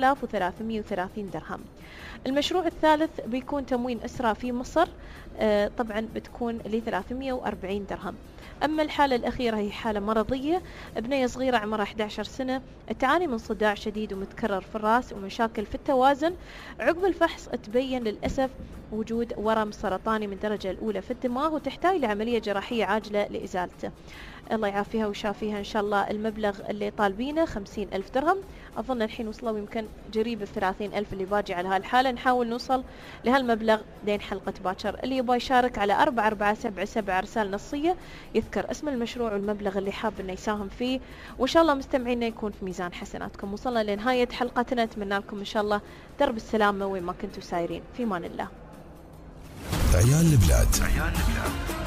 3,330 درهم. المشروع الثالث بيكون تموين أسرى في مصر، طبعا بتكون ل 340 درهم. أما الحالة الأخيرة هي حالة مرضية، بنية صغيرة عمرها 11 سنة تعاني من صداع شديد ومتكرر في الرأس ومشاكل في التوازن. عقب الفحص تبين للأسف وجود ورم سرطاني من الدرجة الأولى في الدماغ، وتحتاج لعملية جراحية عاجلة لإزالته. الله يعافيها ويشافيها إن شاء الله. المبلغ اللي طالبينه 50,000 درهم، أظن الحين وصلوا يمكن قريب 30,000 اللي باجي على هالحالة. نحاول نوصل لهالمبلغ لين حلقة باكر. اللي يبغى يشارك على 4477 رسالة نصية يذكر اسم المشروع والمبلغ اللي حاب انه يساهم فيه، وإن شاء الله مستمعينا يكون في ميزان حسناتكم. وصلنا لنهاية حلقتنا، أتمنى لكم إن شاء الله درب السلامة وين ما كنتوا سايرين. في مان الله. عيال البلاد.